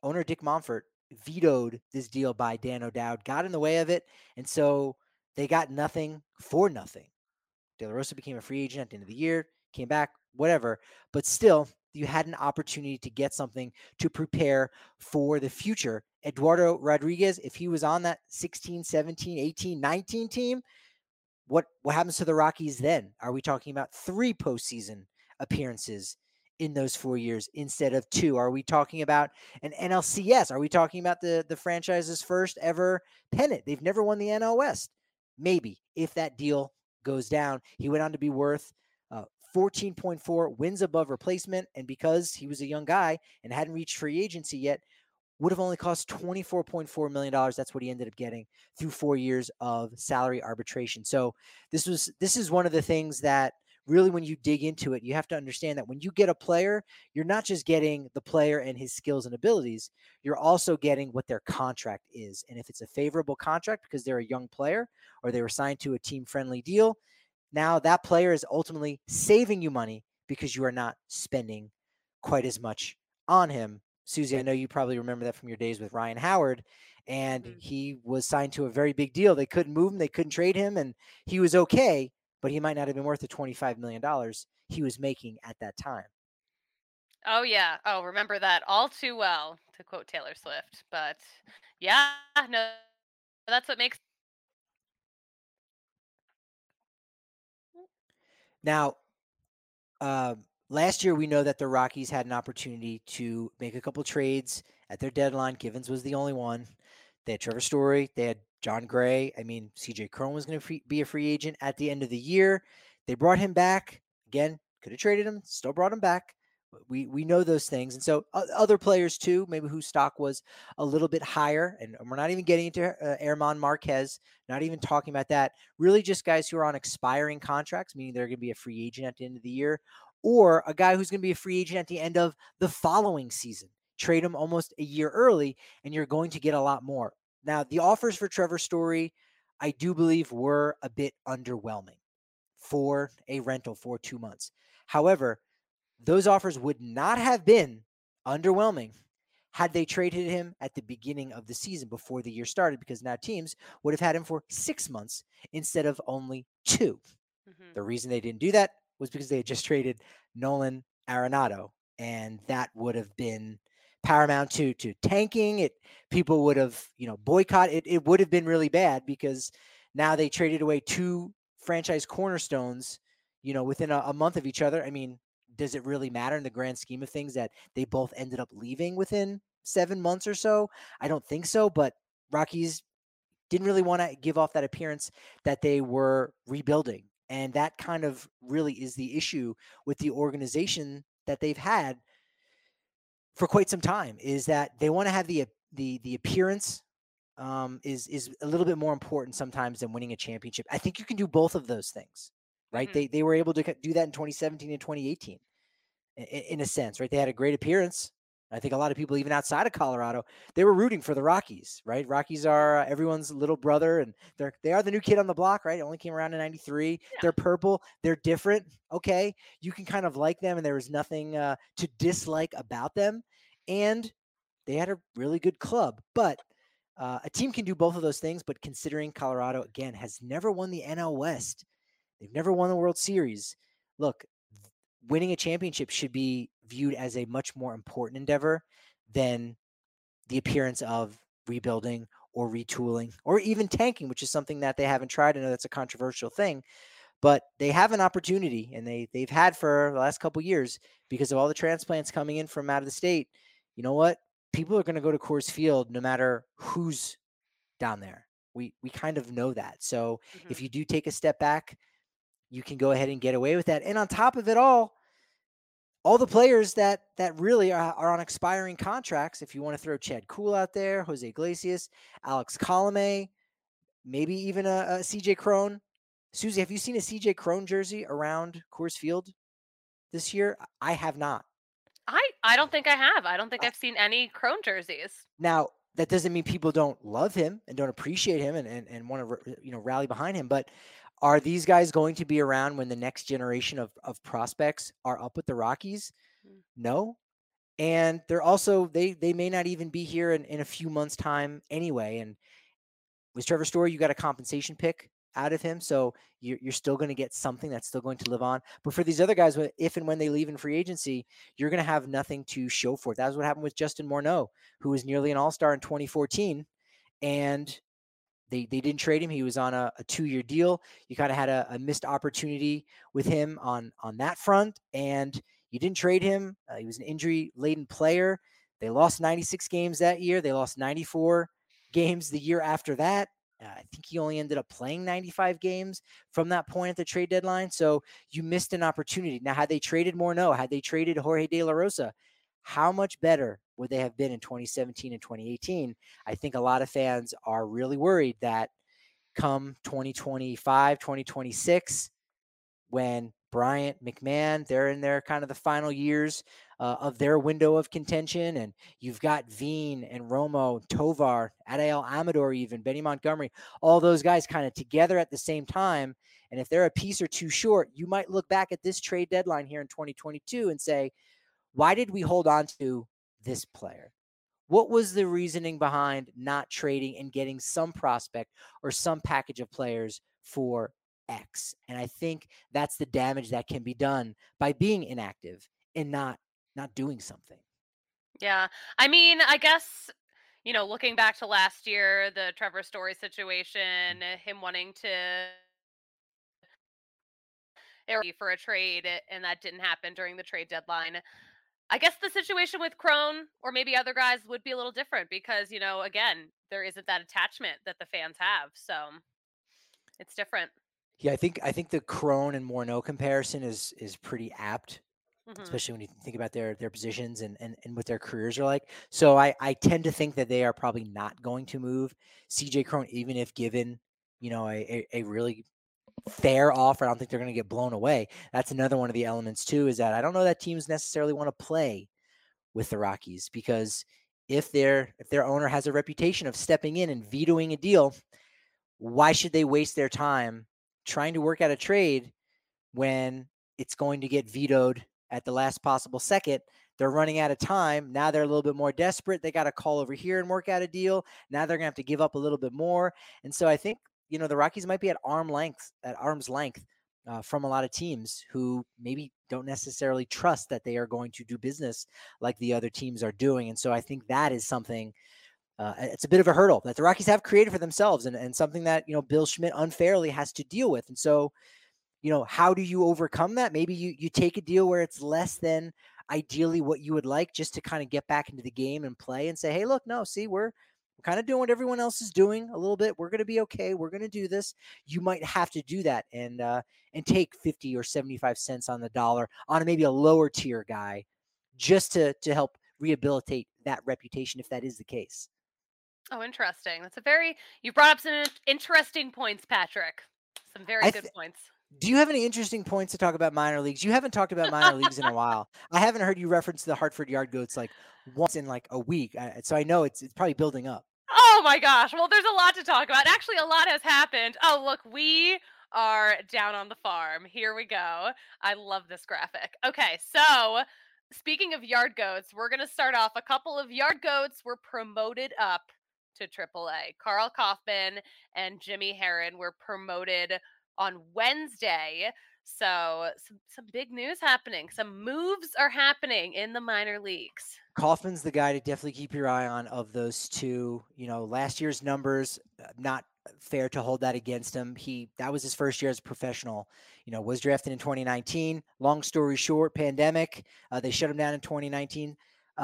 owner Dick Monfort vetoed this deal by Dan O'Dowd, got in the way of it, and so they got nothing for nothing. De La Rosa became a free agent at the end of the year, came back, whatever. But still, you had an opportunity to get something to prepare for the future. Eduardo Rodriguez, if he was on that 16, 17, 18, 19 team, what happens to the Rockies then? Are we talking about 3 postseason appearances in those 4 years instead of 2? Are we talking about an NLCS? Are we talking about the franchise's first ever pennant? They've never won the NL West. Maybe if that deal goes down. He went on to be worth 14.4 wins above replacement. And because he was a young guy and hadn't reached free agency yet, would have only cost $24.4 million. That's what he ended up getting through 4 years of salary arbitration. So this is one of the things that really, when you dig into it, you have to understand that when you get a player, you're not just getting the player and his skills and abilities, you're also getting what their contract is. And if it's a favorable contract because they're a young player or they were signed to a team-friendly deal, now that player is ultimately saving you money because you are not spending quite as much on him. Susie, I know you probably remember that from your days with Ryan Howard, and he was signed to a very big deal. They couldn't move him. They couldn't trade him, and he was okay, but he might not have been worth the $25 million he was making at that time. Oh, yeah. Oh, remember that all too well, to quote Taylor Swift. But yeah, no, that's what makes. Now, last year, we know that the Rockies had an opportunity to make a couple trades at their deadline. Givens was the only one. They had Trevor Story. They had John Gray. I mean, CJ Cron was going to be a free agent at the end of the year. They brought him back. Again, could have traded him, still brought him back. We know those things. And so other players too, maybe whose stock was a little bit higher. And we're not even getting into German Marquez, not even talking about that. Really just guys who are on expiring contracts, meaning they're going to be a free agent at the end of the year, or a guy who's going to be a free agent at the end of the following season. Trade him almost a year early, and you're going to get a lot more. Now, the offers for Trevor Story, I do believe, were a bit underwhelming for a rental for 2 months. However, those offers would not have been underwhelming had they traded him at the beginning of the season before the year started, because now teams would have had him for 6 months instead of only 2. The reason they didn't do that was because they had just traded Nolan Arenado, and that would have been paramount to tanking it. People would have, boycott it. It would have been really bad because now they traded away 2 franchise cornerstones, within a month of each other. I mean, does it really matter in the grand scheme of things that they both ended up leaving within 7 months or so? I don't think so, but Rockies didn't really want to give off that appearance that they were rebuilding. And that kind of really is the issue with the organization that they've had for quite some time, is that they want to have the appearance is a little bit more important sometimes than winning a championship. I think you can do both of those things, right? They were able to do that in 2017 and 2018 in a sense, right? They had a great appearance. I think a lot of people, even outside of Colorado, they were rooting for the Rockies, right? Rockies are everyone's little brother, and they are the new kid on the block, right? It only came around in 93. Yeah. They're purple. They're different. Okay. You can kind of like them, and there was nothing to dislike about them. And they had a really good club. But a team can do both of those things. But considering Colorado, again, has never won the NL West, they've never won the World Series. Look, winning a championship should be viewed as a much more important endeavor than the appearance of rebuilding or retooling or even tanking, which is something that they haven't tried. I know that's a controversial thing, but they have an opportunity, and they've had for the last couple of years because of all the transplants coming in from out of the state. You know what? People are going to go to Coors Field no matter who's down there. We kind of know that. So if you do take a step back, you can go ahead and get away with that. And on top of it all the players that really are on expiring contracts, if you want to throw Chad Kuhl out there, Jose Iglesias, Alex Colomé, maybe even a CJ Cron. Susie, have you seen a CJ Cron jersey around Coors Field this year? I have not. I don't think I have. I don't think I've seen any Cron jerseys. Now, that doesn't mean people don't love him and don't appreciate him and want to rally behind him, but are these guys going to be around when the next generation of prospects are up with the Rockies? No. And they're also they may not even be here in a few months' time anyway. And with Trevor Story, you got a compensation pick out of him, so you're still going to get something that's still going to live on. But for these other guys, if and when they leave in free agency, you're going to have nothing to show for it. That was what happened with Justin Morneau, who was nearly an all-star in 2014, and they didn't trade him. He was on a 2-year deal. You kind of had a missed opportunity with him on that front, and you didn't trade him. He was an injury-laden player. They lost 96 games that year. They lost 94 games the year after that. I think he only ended up playing 95 games from that point at the trade deadline. So you missed an opportunity. Now, had they traded Morneau, had they traded Jorge De La Rosa, how much better would they have been in 2017 and 2018? I think a lot of fans are really worried that come 2025, 2026, when Bryant, McMahon, they're in their kind of the final years of their window of contention, and you've got Veen and Romo, Tovar, Adael Amador, even Benny Montgomery, all those guys kind of together at the same time. And if they're a piece or two short, you might look back at this trade deadline here in 2022 and say, why did we hold on to this player? What was the reasoning behind not trading and getting some prospect or some package of players for X? And I think that's the damage that can be done by being inactive and not doing something. Yeah. I mean, I guess, looking back to last year, the Trevor Story situation, him wanting to for a trade, and that didn't happen during the trade deadline. I guess the situation with Crone or maybe other guys would be a little different because, again, there isn't that attachment that the fans have. So it's different. Yeah, I think the Crone and Morneau comparison is pretty apt, especially when you think about their positions and what their careers are like. So I tend to think that they are probably not going to move CJ Crone, even if given, a really fair offer. I don't think they're going to get blown away. That's another one of the elements too, is that I don't know that teams necessarily want to play with the Rockies, because if their owner has a reputation of stepping in and vetoing a deal, why should they waste their time trying to work out a trade when it's going to get vetoed at the last possible second? They're running out of time. Now they're a little bit more desperate. They got to call over here and work out a deal. Now they're going to have to give up a little bit more. And so I think, the Rockies might be at arm's length from a lot of teams who maybe don't necessarily trust that they are going to do business like the other teams are doing. And so I think that is something, it's a bit of a hurdle that the Rockies have created for themselves, and something that, Bill Schmidt unfairly has to deal with. And so, how do you overcome that? Maybe you take a deal where it's less than ideally what you would like, just to kind of get back into the game and play and say, hey, look, no, see, we're kind of doing what everyone else is doing a little bit. We're going to be okay. We're going to do this. You might have to do that and take 50 or 75 cents on the dollar on maybe a lower tier guy, just to help rehabilitate that reputation, if that is the case. Oh, interesting. You brought up some interesting points, Patrick. Some very good points. Do you have any interesting points to talk about minor leagues? You haven't talked about minor leagues in a while. I haven't heard you reference the Hartford Yard Goats like once in like a week. So I know it's probably building up. Oh my gosh. Well, there's a lot to talk about. Actually, a lot has happened. Oh, look, we are down on the farm. Here we go. I love this graphic. Okay, so speaking of Yard Goats, we're going to start off. A couple of Yard Goats were promoted up to AAA. Carl Kaufman and Jimmy Herron were promoted on Wednesday. So some big news happening. Some moves are happening in the minor leagues. Kaufman's the guy to definitely keep your eye on of those two. Last year's numbers, not fair to hold that against him. That was his first year as a professional. Was drafted in 2019. Long story short, pandemic. They shut him down in 2019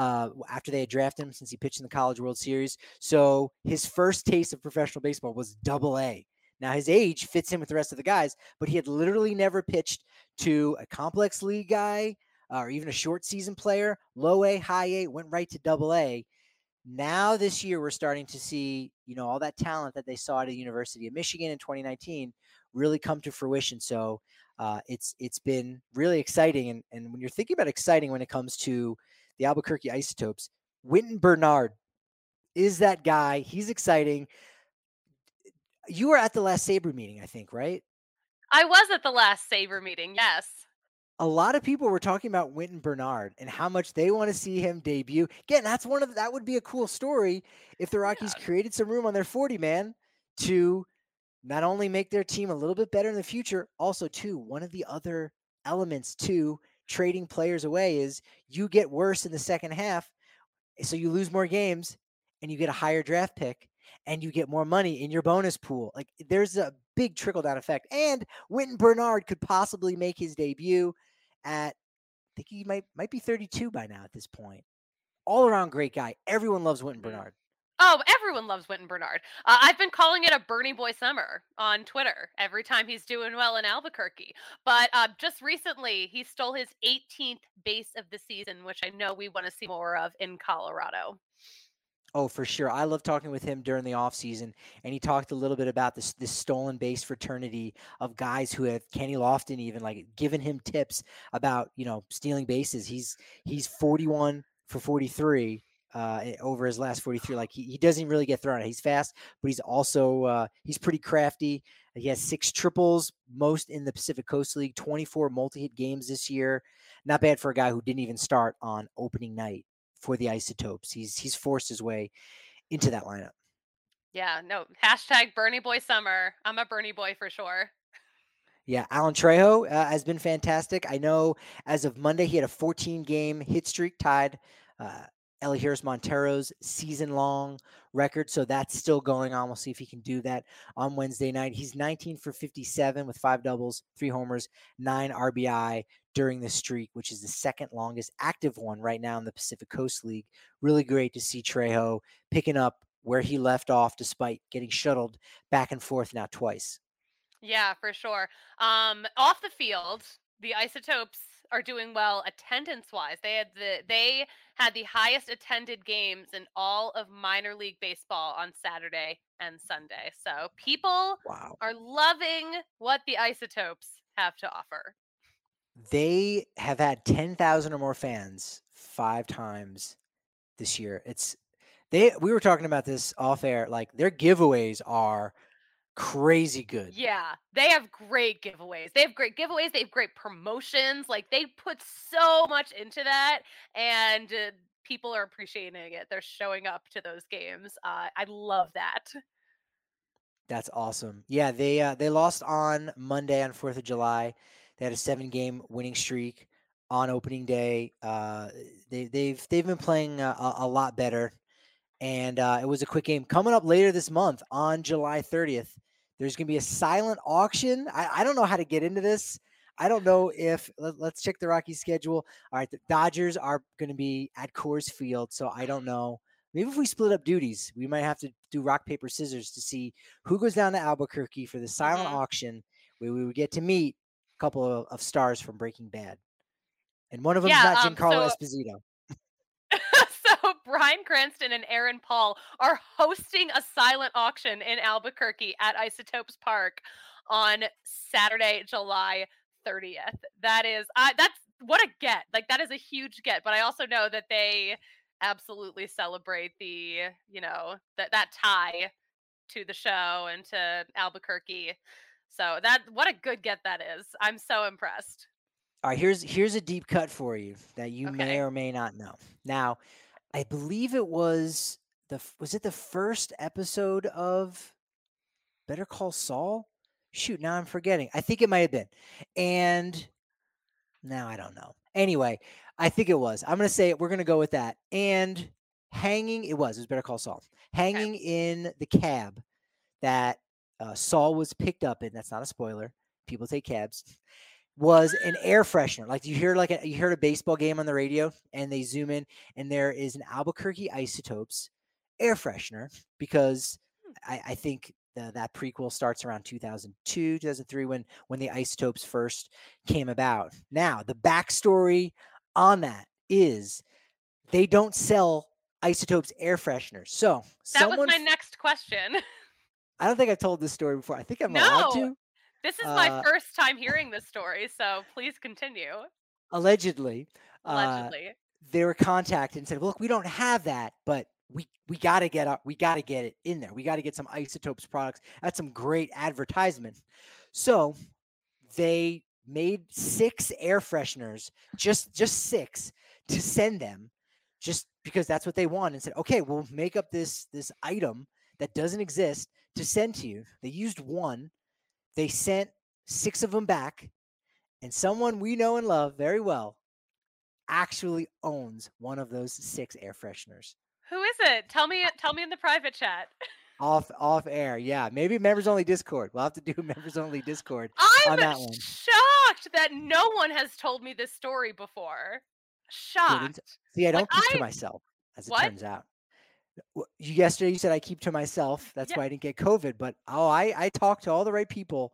after they had drafted him, since he pitched in the College World Series. So his first taste of professional baseball was AA. Now, his age fits in with the rest of the guys, but he had literally never pitched to a complex league guy or even a short season player. Low A, high A, went right to AA. Now this year, we're starting to see, all that talent that they saw at the University of Michigan in 2019 really come to fruition. So it's been really exciting. And when you're thinking about exciting when it comes to the Albuquerque Isotopes, Wynton Bernard is that guy. He's exciting. You were at the last SABR meeting, I think, right? I was at the last SABR meeting, yes. a lot of people were talking about Wynton Bernard and how much they want to see him debut. Again, that would be a cool story if the Rockies created some room on their 40 man to not only make their team a little bit better in the future, also too, one of the other elements to trading players away is you get worse in the second half. So you lose more games and you get a higher draft pick and you get more money in your bonus pool. Like there's a big trickle down effect. And Wynton Bernard could possibly make his debut at, I think he might be 32 by now at this point. All around great guy. Everyone loves Wynton Bernard. Oh, everyone loves Wynton Bernard. I've been calling it a Bernie Boy summer on Twitter every time he's doing well in Albuquerque. But just recently, he stole his 18th base of the season, which I know we want to see more of in Colorado. Oh, for sure. I love talking with him during the offseason, and he talked a little bit about this stolen base fraternity of guys who have Kenny Lofton even like given him tips about, stealing bases. He's 41 for 43 over his last 43. Like he doesn't really get thrown out. He's fast, but he's also he's pretty crafty. He has 6 triples, most in the Pacific Coast League, 24 multi-hit games this year. Not bad for a guy who didn't even start on opening night for the Isotopes. He's forced his way into that lineup. Yeah, no, hashtag Bernie Boy summer. I'm a Bernie Boy for sure. Yeah, Alan Trejo has been fantastic. I know as of Monday, he had a 14-game hit streak tied Elihuris Montero's season-long record, so that's still going on. We'll see if he can do that on Wednesday night. He's 19 for 57 with 5 doubles, 3 homers, 9 RBI during the streak, which is the second longest active one right now in the Pacific Coast League. Really great to see Trejo picking up where he left off despite getting shuttled back and forth now twice. Yeah, for sure. Off the field, the Isotopes are doing well attendance-wise. They had the highest attended games in all of minor league baseball on Saturday and Sunday. So people are loving what the Isotopes have to offer. They have had 10,000 or more fans 5 times this year. We were talking about this off air. Like their giveaways are crazy good. Yeah, they have great giveaways. They have great promotions. Like they put so much into that, and people are appreciating it. They're showing up to those games. I love that. That's awesome. Yeah, they lost on Monday on 4th of July. They had a 7-game winning streak on opening day. They've been playing a lot better, and it was a quick game. Coming up later this month on July 30th, there's going to be a silent auction. I don't know how to get into this. I don't know if let's check the Rockies schedule. All right, the Dodgers are going to be at Coors Field, so I don't know. Maybe if we split up duties, we might have to do rock, paper, scissors to see who goes down to Albuquerque for the silent auction where we would get to meet a couple of stars from Breaking Bad. And one of them is not Giancarlo Esposito. So Bryan Cranston and Aaron Paul are hosting a silent auction in Albuquerque at Isotopes Park on Saturday, July 30th. That's what a get. Like that is a huge get, but I also know that they absolutely celebrate the, that tie to the show and to Albuquerque. So what a good get that is. I'm so impressed. All right, here's a deep cut for you that you may or may not know. Now, I believe it was the first episode of Better Call Saul? Shoot, now I'm forgetting. I think it might have been. And now I don't know. Anyway, I think it was. I'm going to say it. We're going to go with that. And it was Better Call Saul. Hanging in the cab that Saul was picked up in, that's not a spoiler. People take cabs. Was an air freshener. Like you heard a baseball game on the radio and they zoom in and there is an Albuquerque Isotopes air freshener because I think that prequel starts around 2002, 2003 when the Isotopes first came about. Now, the backstory on that is they don't sell Isotopes air fresheners. So that was my next question. I don't think I've told this story before. I think I'm allowed to. This is my first time hearing this story, so please continue. Allegedly, they were contacted and said, "Well, look, we don't have that, but we got to get it in there. We got to get some Isotopes products. That's some great advertisement." So they made 6 air fresheners, just 6, to send them, just because that's what they want, and said, okay, we'll make up this item that doesn't exist to send to you. They used 1. They sent 6 of them back, and someone we know and love very well actually owns one of those 6 air fresheners. Who is it? Tell me in the private chat. Off air. Yeah. Maybe members only Discord. We'll have to do members only Discord I'm on that one. shocked that no one has told me this story before. Shocked. See, I don't Like, keep to myself, as it What? turns out. Yesterday you said I keep to myself. That's Yeah. why I didn't get COVID. But I talk to all the right people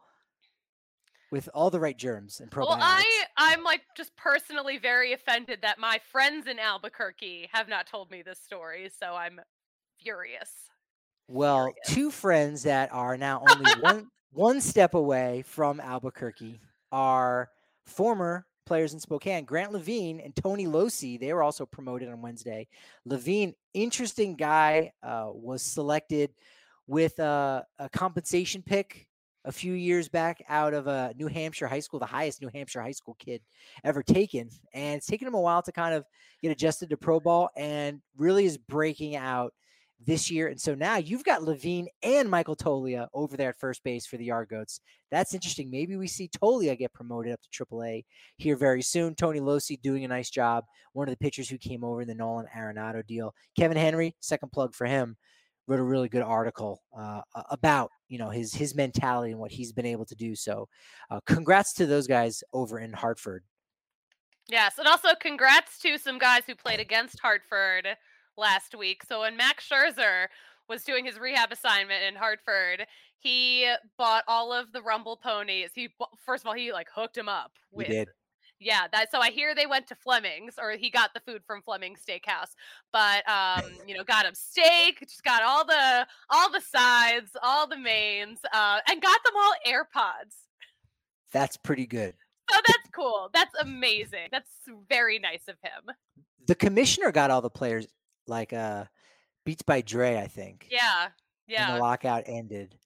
with all the right germs and probiotics. Well, I'm like just personally very offended that my friends in Albuquerque have not told me this story, so I'm furious. Well, 2 friends that are now only one step away from Albuquerque are former players in Spokane. Grant Levine and Tony Losi, they were also promoted on Wednesday. Levine, interesting guy, was selected with a compensation pick a few years back out of New Hampshire high school, the highest New Hampshire high school kid ever taken. And it's taken him a while to kind of get adjusted to pro ball, and really is breaking out this year. And so now you've got Levine and Michael Tolia over there at first base for the Argoats. That's interesting. Maybe we see Tolia get promoted up to AAA here very soon. Tony Losi doing a nice job. One of the pitchers who came over in the Nolan Arenado deal. Kevin Henry, second plug for him, wrote a really good article about, his mentality and what he's been able to do. So congrats to those guys over in Hartford. Yes, and also congrats to some guys who played against Hartford last week. So when Max Scherzer was doing his rehab assignment in Hartford, he bought all of the Rumble ponies. First of all, he like hooked him up with. He did. Yeah, so I hear they went to Fleming's, or he got the food from Fleming's Steakhouse. But got him steak, just got all the sides, all the mains, and got them all AirPods. That's pretty good. So that's cool. That's amazing. That's very nice of him. The commissioner got all the players, like Beats by Dre, I think. Yeah. And the lockout ended.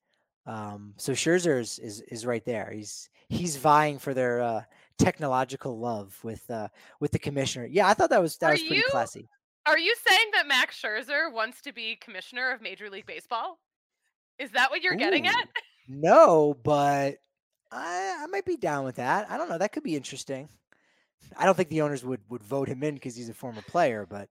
So Scherzer is right there. He's vying for their technological love with the commissioner. Yeah, I thought that was pretty classy. Are you saying that Max Scherzer wants to be commissioner of Major League Baseball? Is that what you're getting at? No, but I might be down with that. I don't know. That could be interesting. I don't think the owners would vote him in because he's a former player, but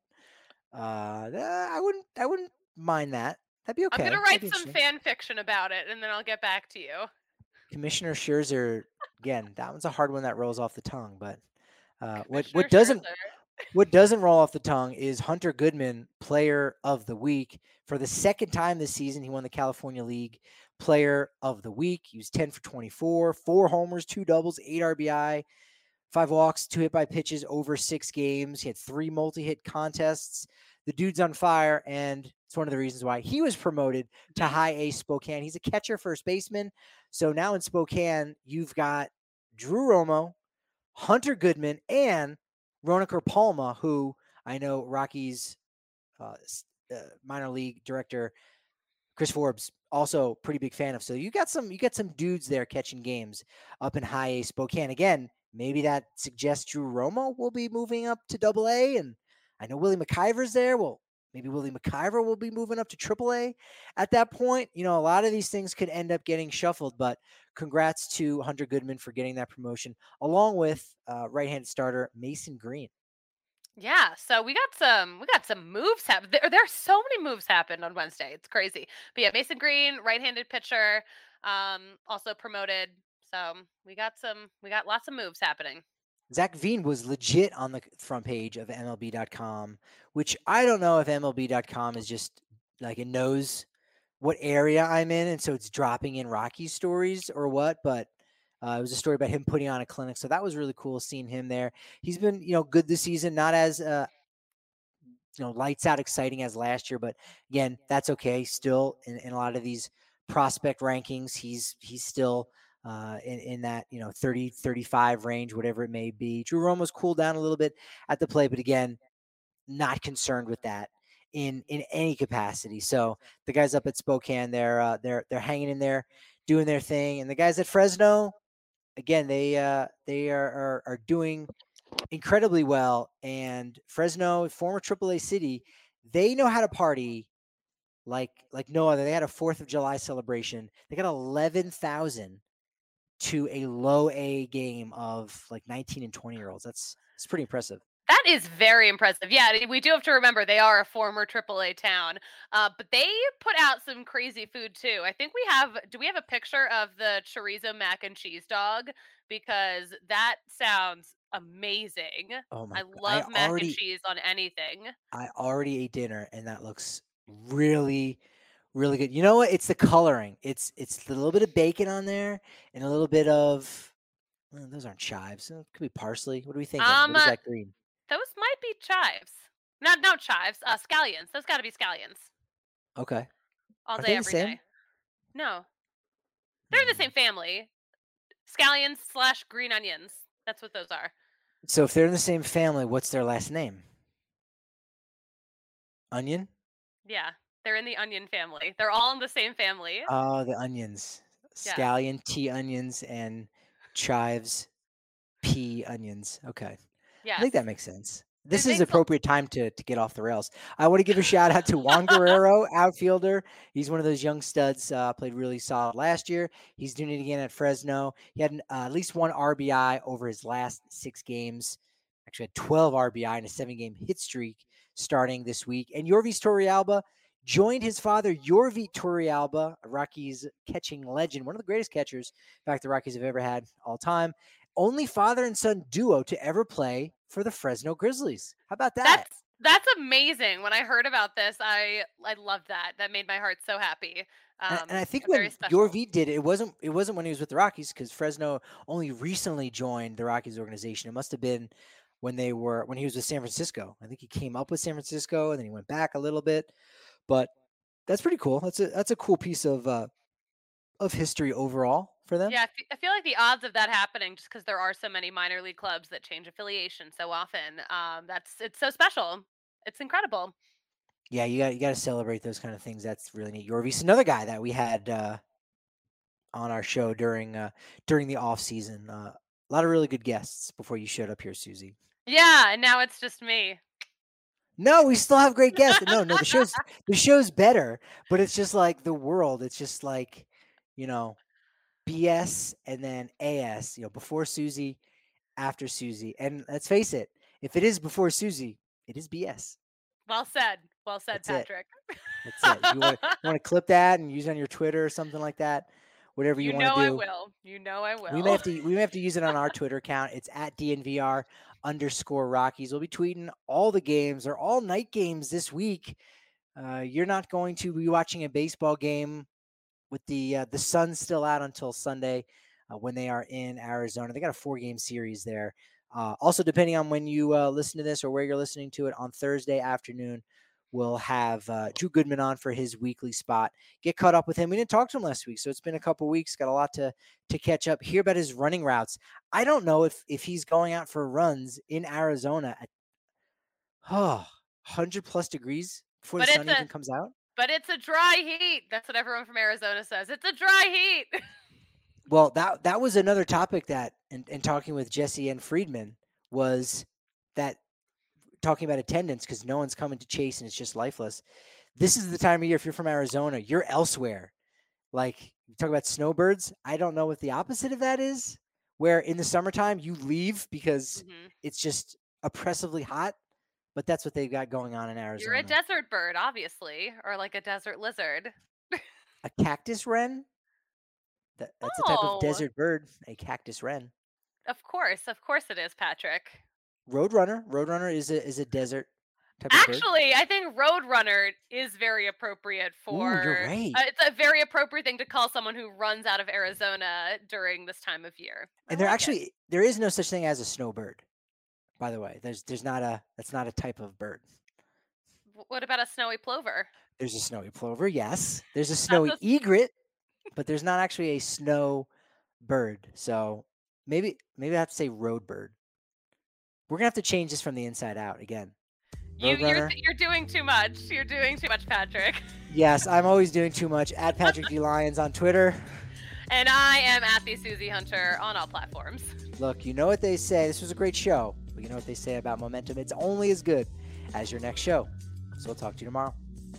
I wouldn't mind that. That'd be okay. I'm gonna write some fan fiction about it, and then I'll get back to you. Commissioner Scherzer, again, that one's a hard one that rolls off the tongue. But what doesn't roll off the tongue is Hunter Goodman, Player of the Week. For the second time this season, he won the California League Player of the Week. He was 10 for 24, 4 homers, 2 doubles, 8 RBI, 5 walks, 2 hit by pitches over 6 games. He had 3 multi-hit contests. The dude's on fire, and it's one of the reasons why he was promoted to High A Spokane. He's a catcher, first baseman. So now in Spokane, you've got Drew Romo, Hunter Goodman, and Roniker Palma, who I know Rockies minor league director Chris Forbes also pretty big fan of. So you got some dudes there catching games up in High A Spokane. Again, maybe that suggests Drew Romo will be moving up to AA, and I know Willie McIver's there. Well, maybe Willie McIver will be moving up to AAA at that point. A lot of these things could end up getting shuffled, but congrats to Hunter Goodman for getting that promotion, along with right-handed starter Mason Green. Yeah, so we got some moves happen. There are so many moves happened on Wednesday. It's crazy. But yeah, Mason Green, right-handed pitcher, also promoted. So we got lots of moves happening. Zach Veen was legit on the front page of MLB.com, which I don't know if MLB.com is just like it knows what area I'm in, and so it's dropping in Rockies stories or what, but it was a story about him putting on a clinic. So that was really cool seeing him there. He's been, good this season, not as, lights out exciting as last year, but again, that's okay. Still in a lot of these prospect rankings, he's still in that, 30, 35 range, whatever it may be. Drew Romo's cooled down a little bit at the plate, but again, not concerned with that in any capacity. So the guys up at Spokane, they're hanging in there, doing their thing. And the guys at Fresno, again, they are doing incredibly well. And Fresno, former AAA city, they know how to party like no other. They had a 4th of July celebration. They got 11,000 to a low A game of like 19 and 20-year-olds. It's pretty impressive. That is very impressive. Yeah, we do have to remember they are a former AAA town, but they put out some crazy food too. I think do we have a picture of the chorizo mac and cheese dog? Because that sounds amazing. Oh my I God. love mac and cheese on anything. I already ate dinner and that looks really, really good. You know what? It's the coloring. It's a little bit of bacon on there and a little bit of, those aren't chives. It could be parsley. What do we think? What is that green? Those might be chives. No chives. Scallions. Those got to be scallions. Okay. All Are day, they the every same? day. No. They're in the same family. Scallions / green onions. That's what those are. So if they're in the same family, what's their last name? Onion? Yeah. They're in the onion family. They're all in the same family. Oh, the onions. Yeah. Scallion, T onions, and chives, P onions. Okay. Yeah. I think that makes sense. This It is makes appropriate time to get off the rails. I want to give a shout out to Juan Guerrero, outfielder. He's one of those young studs, played really solid last year. He's doing it again at Fresno. He had at least 1 RBI over his last 6 games. Actually had 12 RBI in a 7-game hit streak starting this week. And Yorvis Torrealba joined his father, Yorvi Torrealba, a Rockies catching legend, one of the greatest catchers, in fact, the Rockies have ever had all time. Only father and son duo to ever play for the Fresno Grizzlies. How about that? That's amazing. When I heard about this, I loved that. That made my heart so happy. And I think when Yorvi did it, it wasn't when he was with the Rockies, because Fresno only recently joined the Rockies organization. It must have been when he was with San Francisco. I think he came up with San Francisco and then he went back a little bit. But that's pretty cool. That's a cool piece of history overall for them. Yeah, I feel like the odds of that happening, just because there are so many minor league clubs that change affiliation so often, it's so special. It's incredible. Yeah, you got to celebrate those kind of things. That's really neat. Yorvis, another guy that we had on our show during the off season. A lot of really good guests before you showed up here, Susie. Yeah, and now it's just me. No, we still have great guests. No, the show's better, but it's just like the world. It's just like, BS and then AS, before Susie, after Susie. And let's face it, if it is before Susie, it is BS. Well said. Well said, That's Patrick. That's it. You want to clip that and use it on your Twitter or something like that? Whatever you want to do. I will. I will. We may have to use it on our Twitter account. It's at @DNVR_Rockies. We'll be tweeting all the games. They're all night games this week. You're not going to be watching a baseball game with the sun still out until Sunday when they are in Arizona. They got a 4-game series there. Also, depending on when you listen to this or where you're listening to it, on Thursday afternoon, we'll have Drew Goodman on for his weekly spot. Get caught up with him. We didn't talk to him last week, so it's been a couple weeks. Got a lot to catch up. Hear about his running routes. I don't know if he's going out for runs in Arizona at 100+ degrees before the sun even comes out. But it's a dry heat. That's what everyone from Arizona says. It's a dry heat. Well, that was another topic that, and talking with Jesse and Friedman, was that talking about attendance, because no one's coming to Chase and it's just lifeless. This is the time of year, if you're from Arizona, you're elsewhere. Like, you talk about snowbirds. I don't know what the opposite of that is, where in the summertime you leave because it's just oppressively hot. But that's what they've got going on in Arizona. You're a desert bird, obviously, or like a desert lizard. A cactus wren? That's a type of desert bird, a cactus wren. Of course it is, Patrick. Roadrunner is a desert type of bird. Actually, I think Roadrunner is very appropriate for. Ooh, you're right. It's a very appropriate thing to call someone who runs out of Arizona during this time of year. And there is no such thing as a snowbird. By the way, that's not a type of bird. What about a snowy plover? There's a snowy plover, yes. There's a snowy egret, but there's not actually a snow bird. So maybe I have to say road bird. We're gonna have to change this from the inside out again. You're doing too much. You're doing too much, Patrick. Yes, I'm always doing too much. @Patrick D. Lyons on Twitter. And I am at the Susie Hunter on all platforms. Look, you know what they say. This was a great show. But you know what they say about momentum. It's only as good as your next show. So we'll talk to you tomorrow.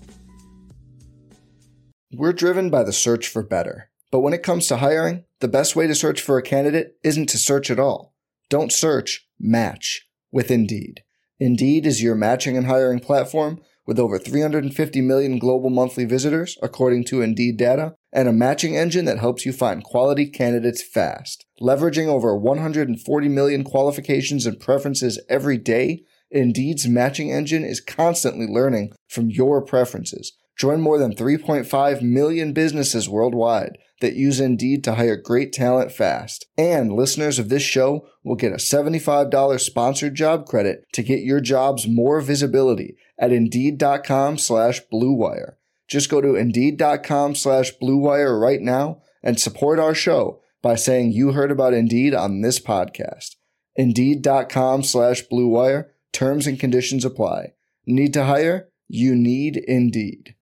We're driven by the search for better. But when it comes to hiring, the best way to search for a candidate isn't to search at all. Don't search, match with Indeed. Indeed is your matching and hiring platform with over 350 million global monthly visitors, according to Indeed data, and a matching engine that helps you find quality candidates fast. Leveraging over 140 million qualifications and preferences every day, Indeed's matching engine is constantly learning from your preferences. Join more than 3.5 million businesses worldwide that use Indeed to hire great talent fast. And listeners of this show will get a $75 sponsored job credit to get your jobs more visibility at Indeed.com/Blue Wire. Just go to Indeed.com/Blue Wire right now and support our show by saying you heard about Indeed on this podcast. Indeed.com/Blue Wire. Terms and conditions apply. Need to hire? You need Indeed.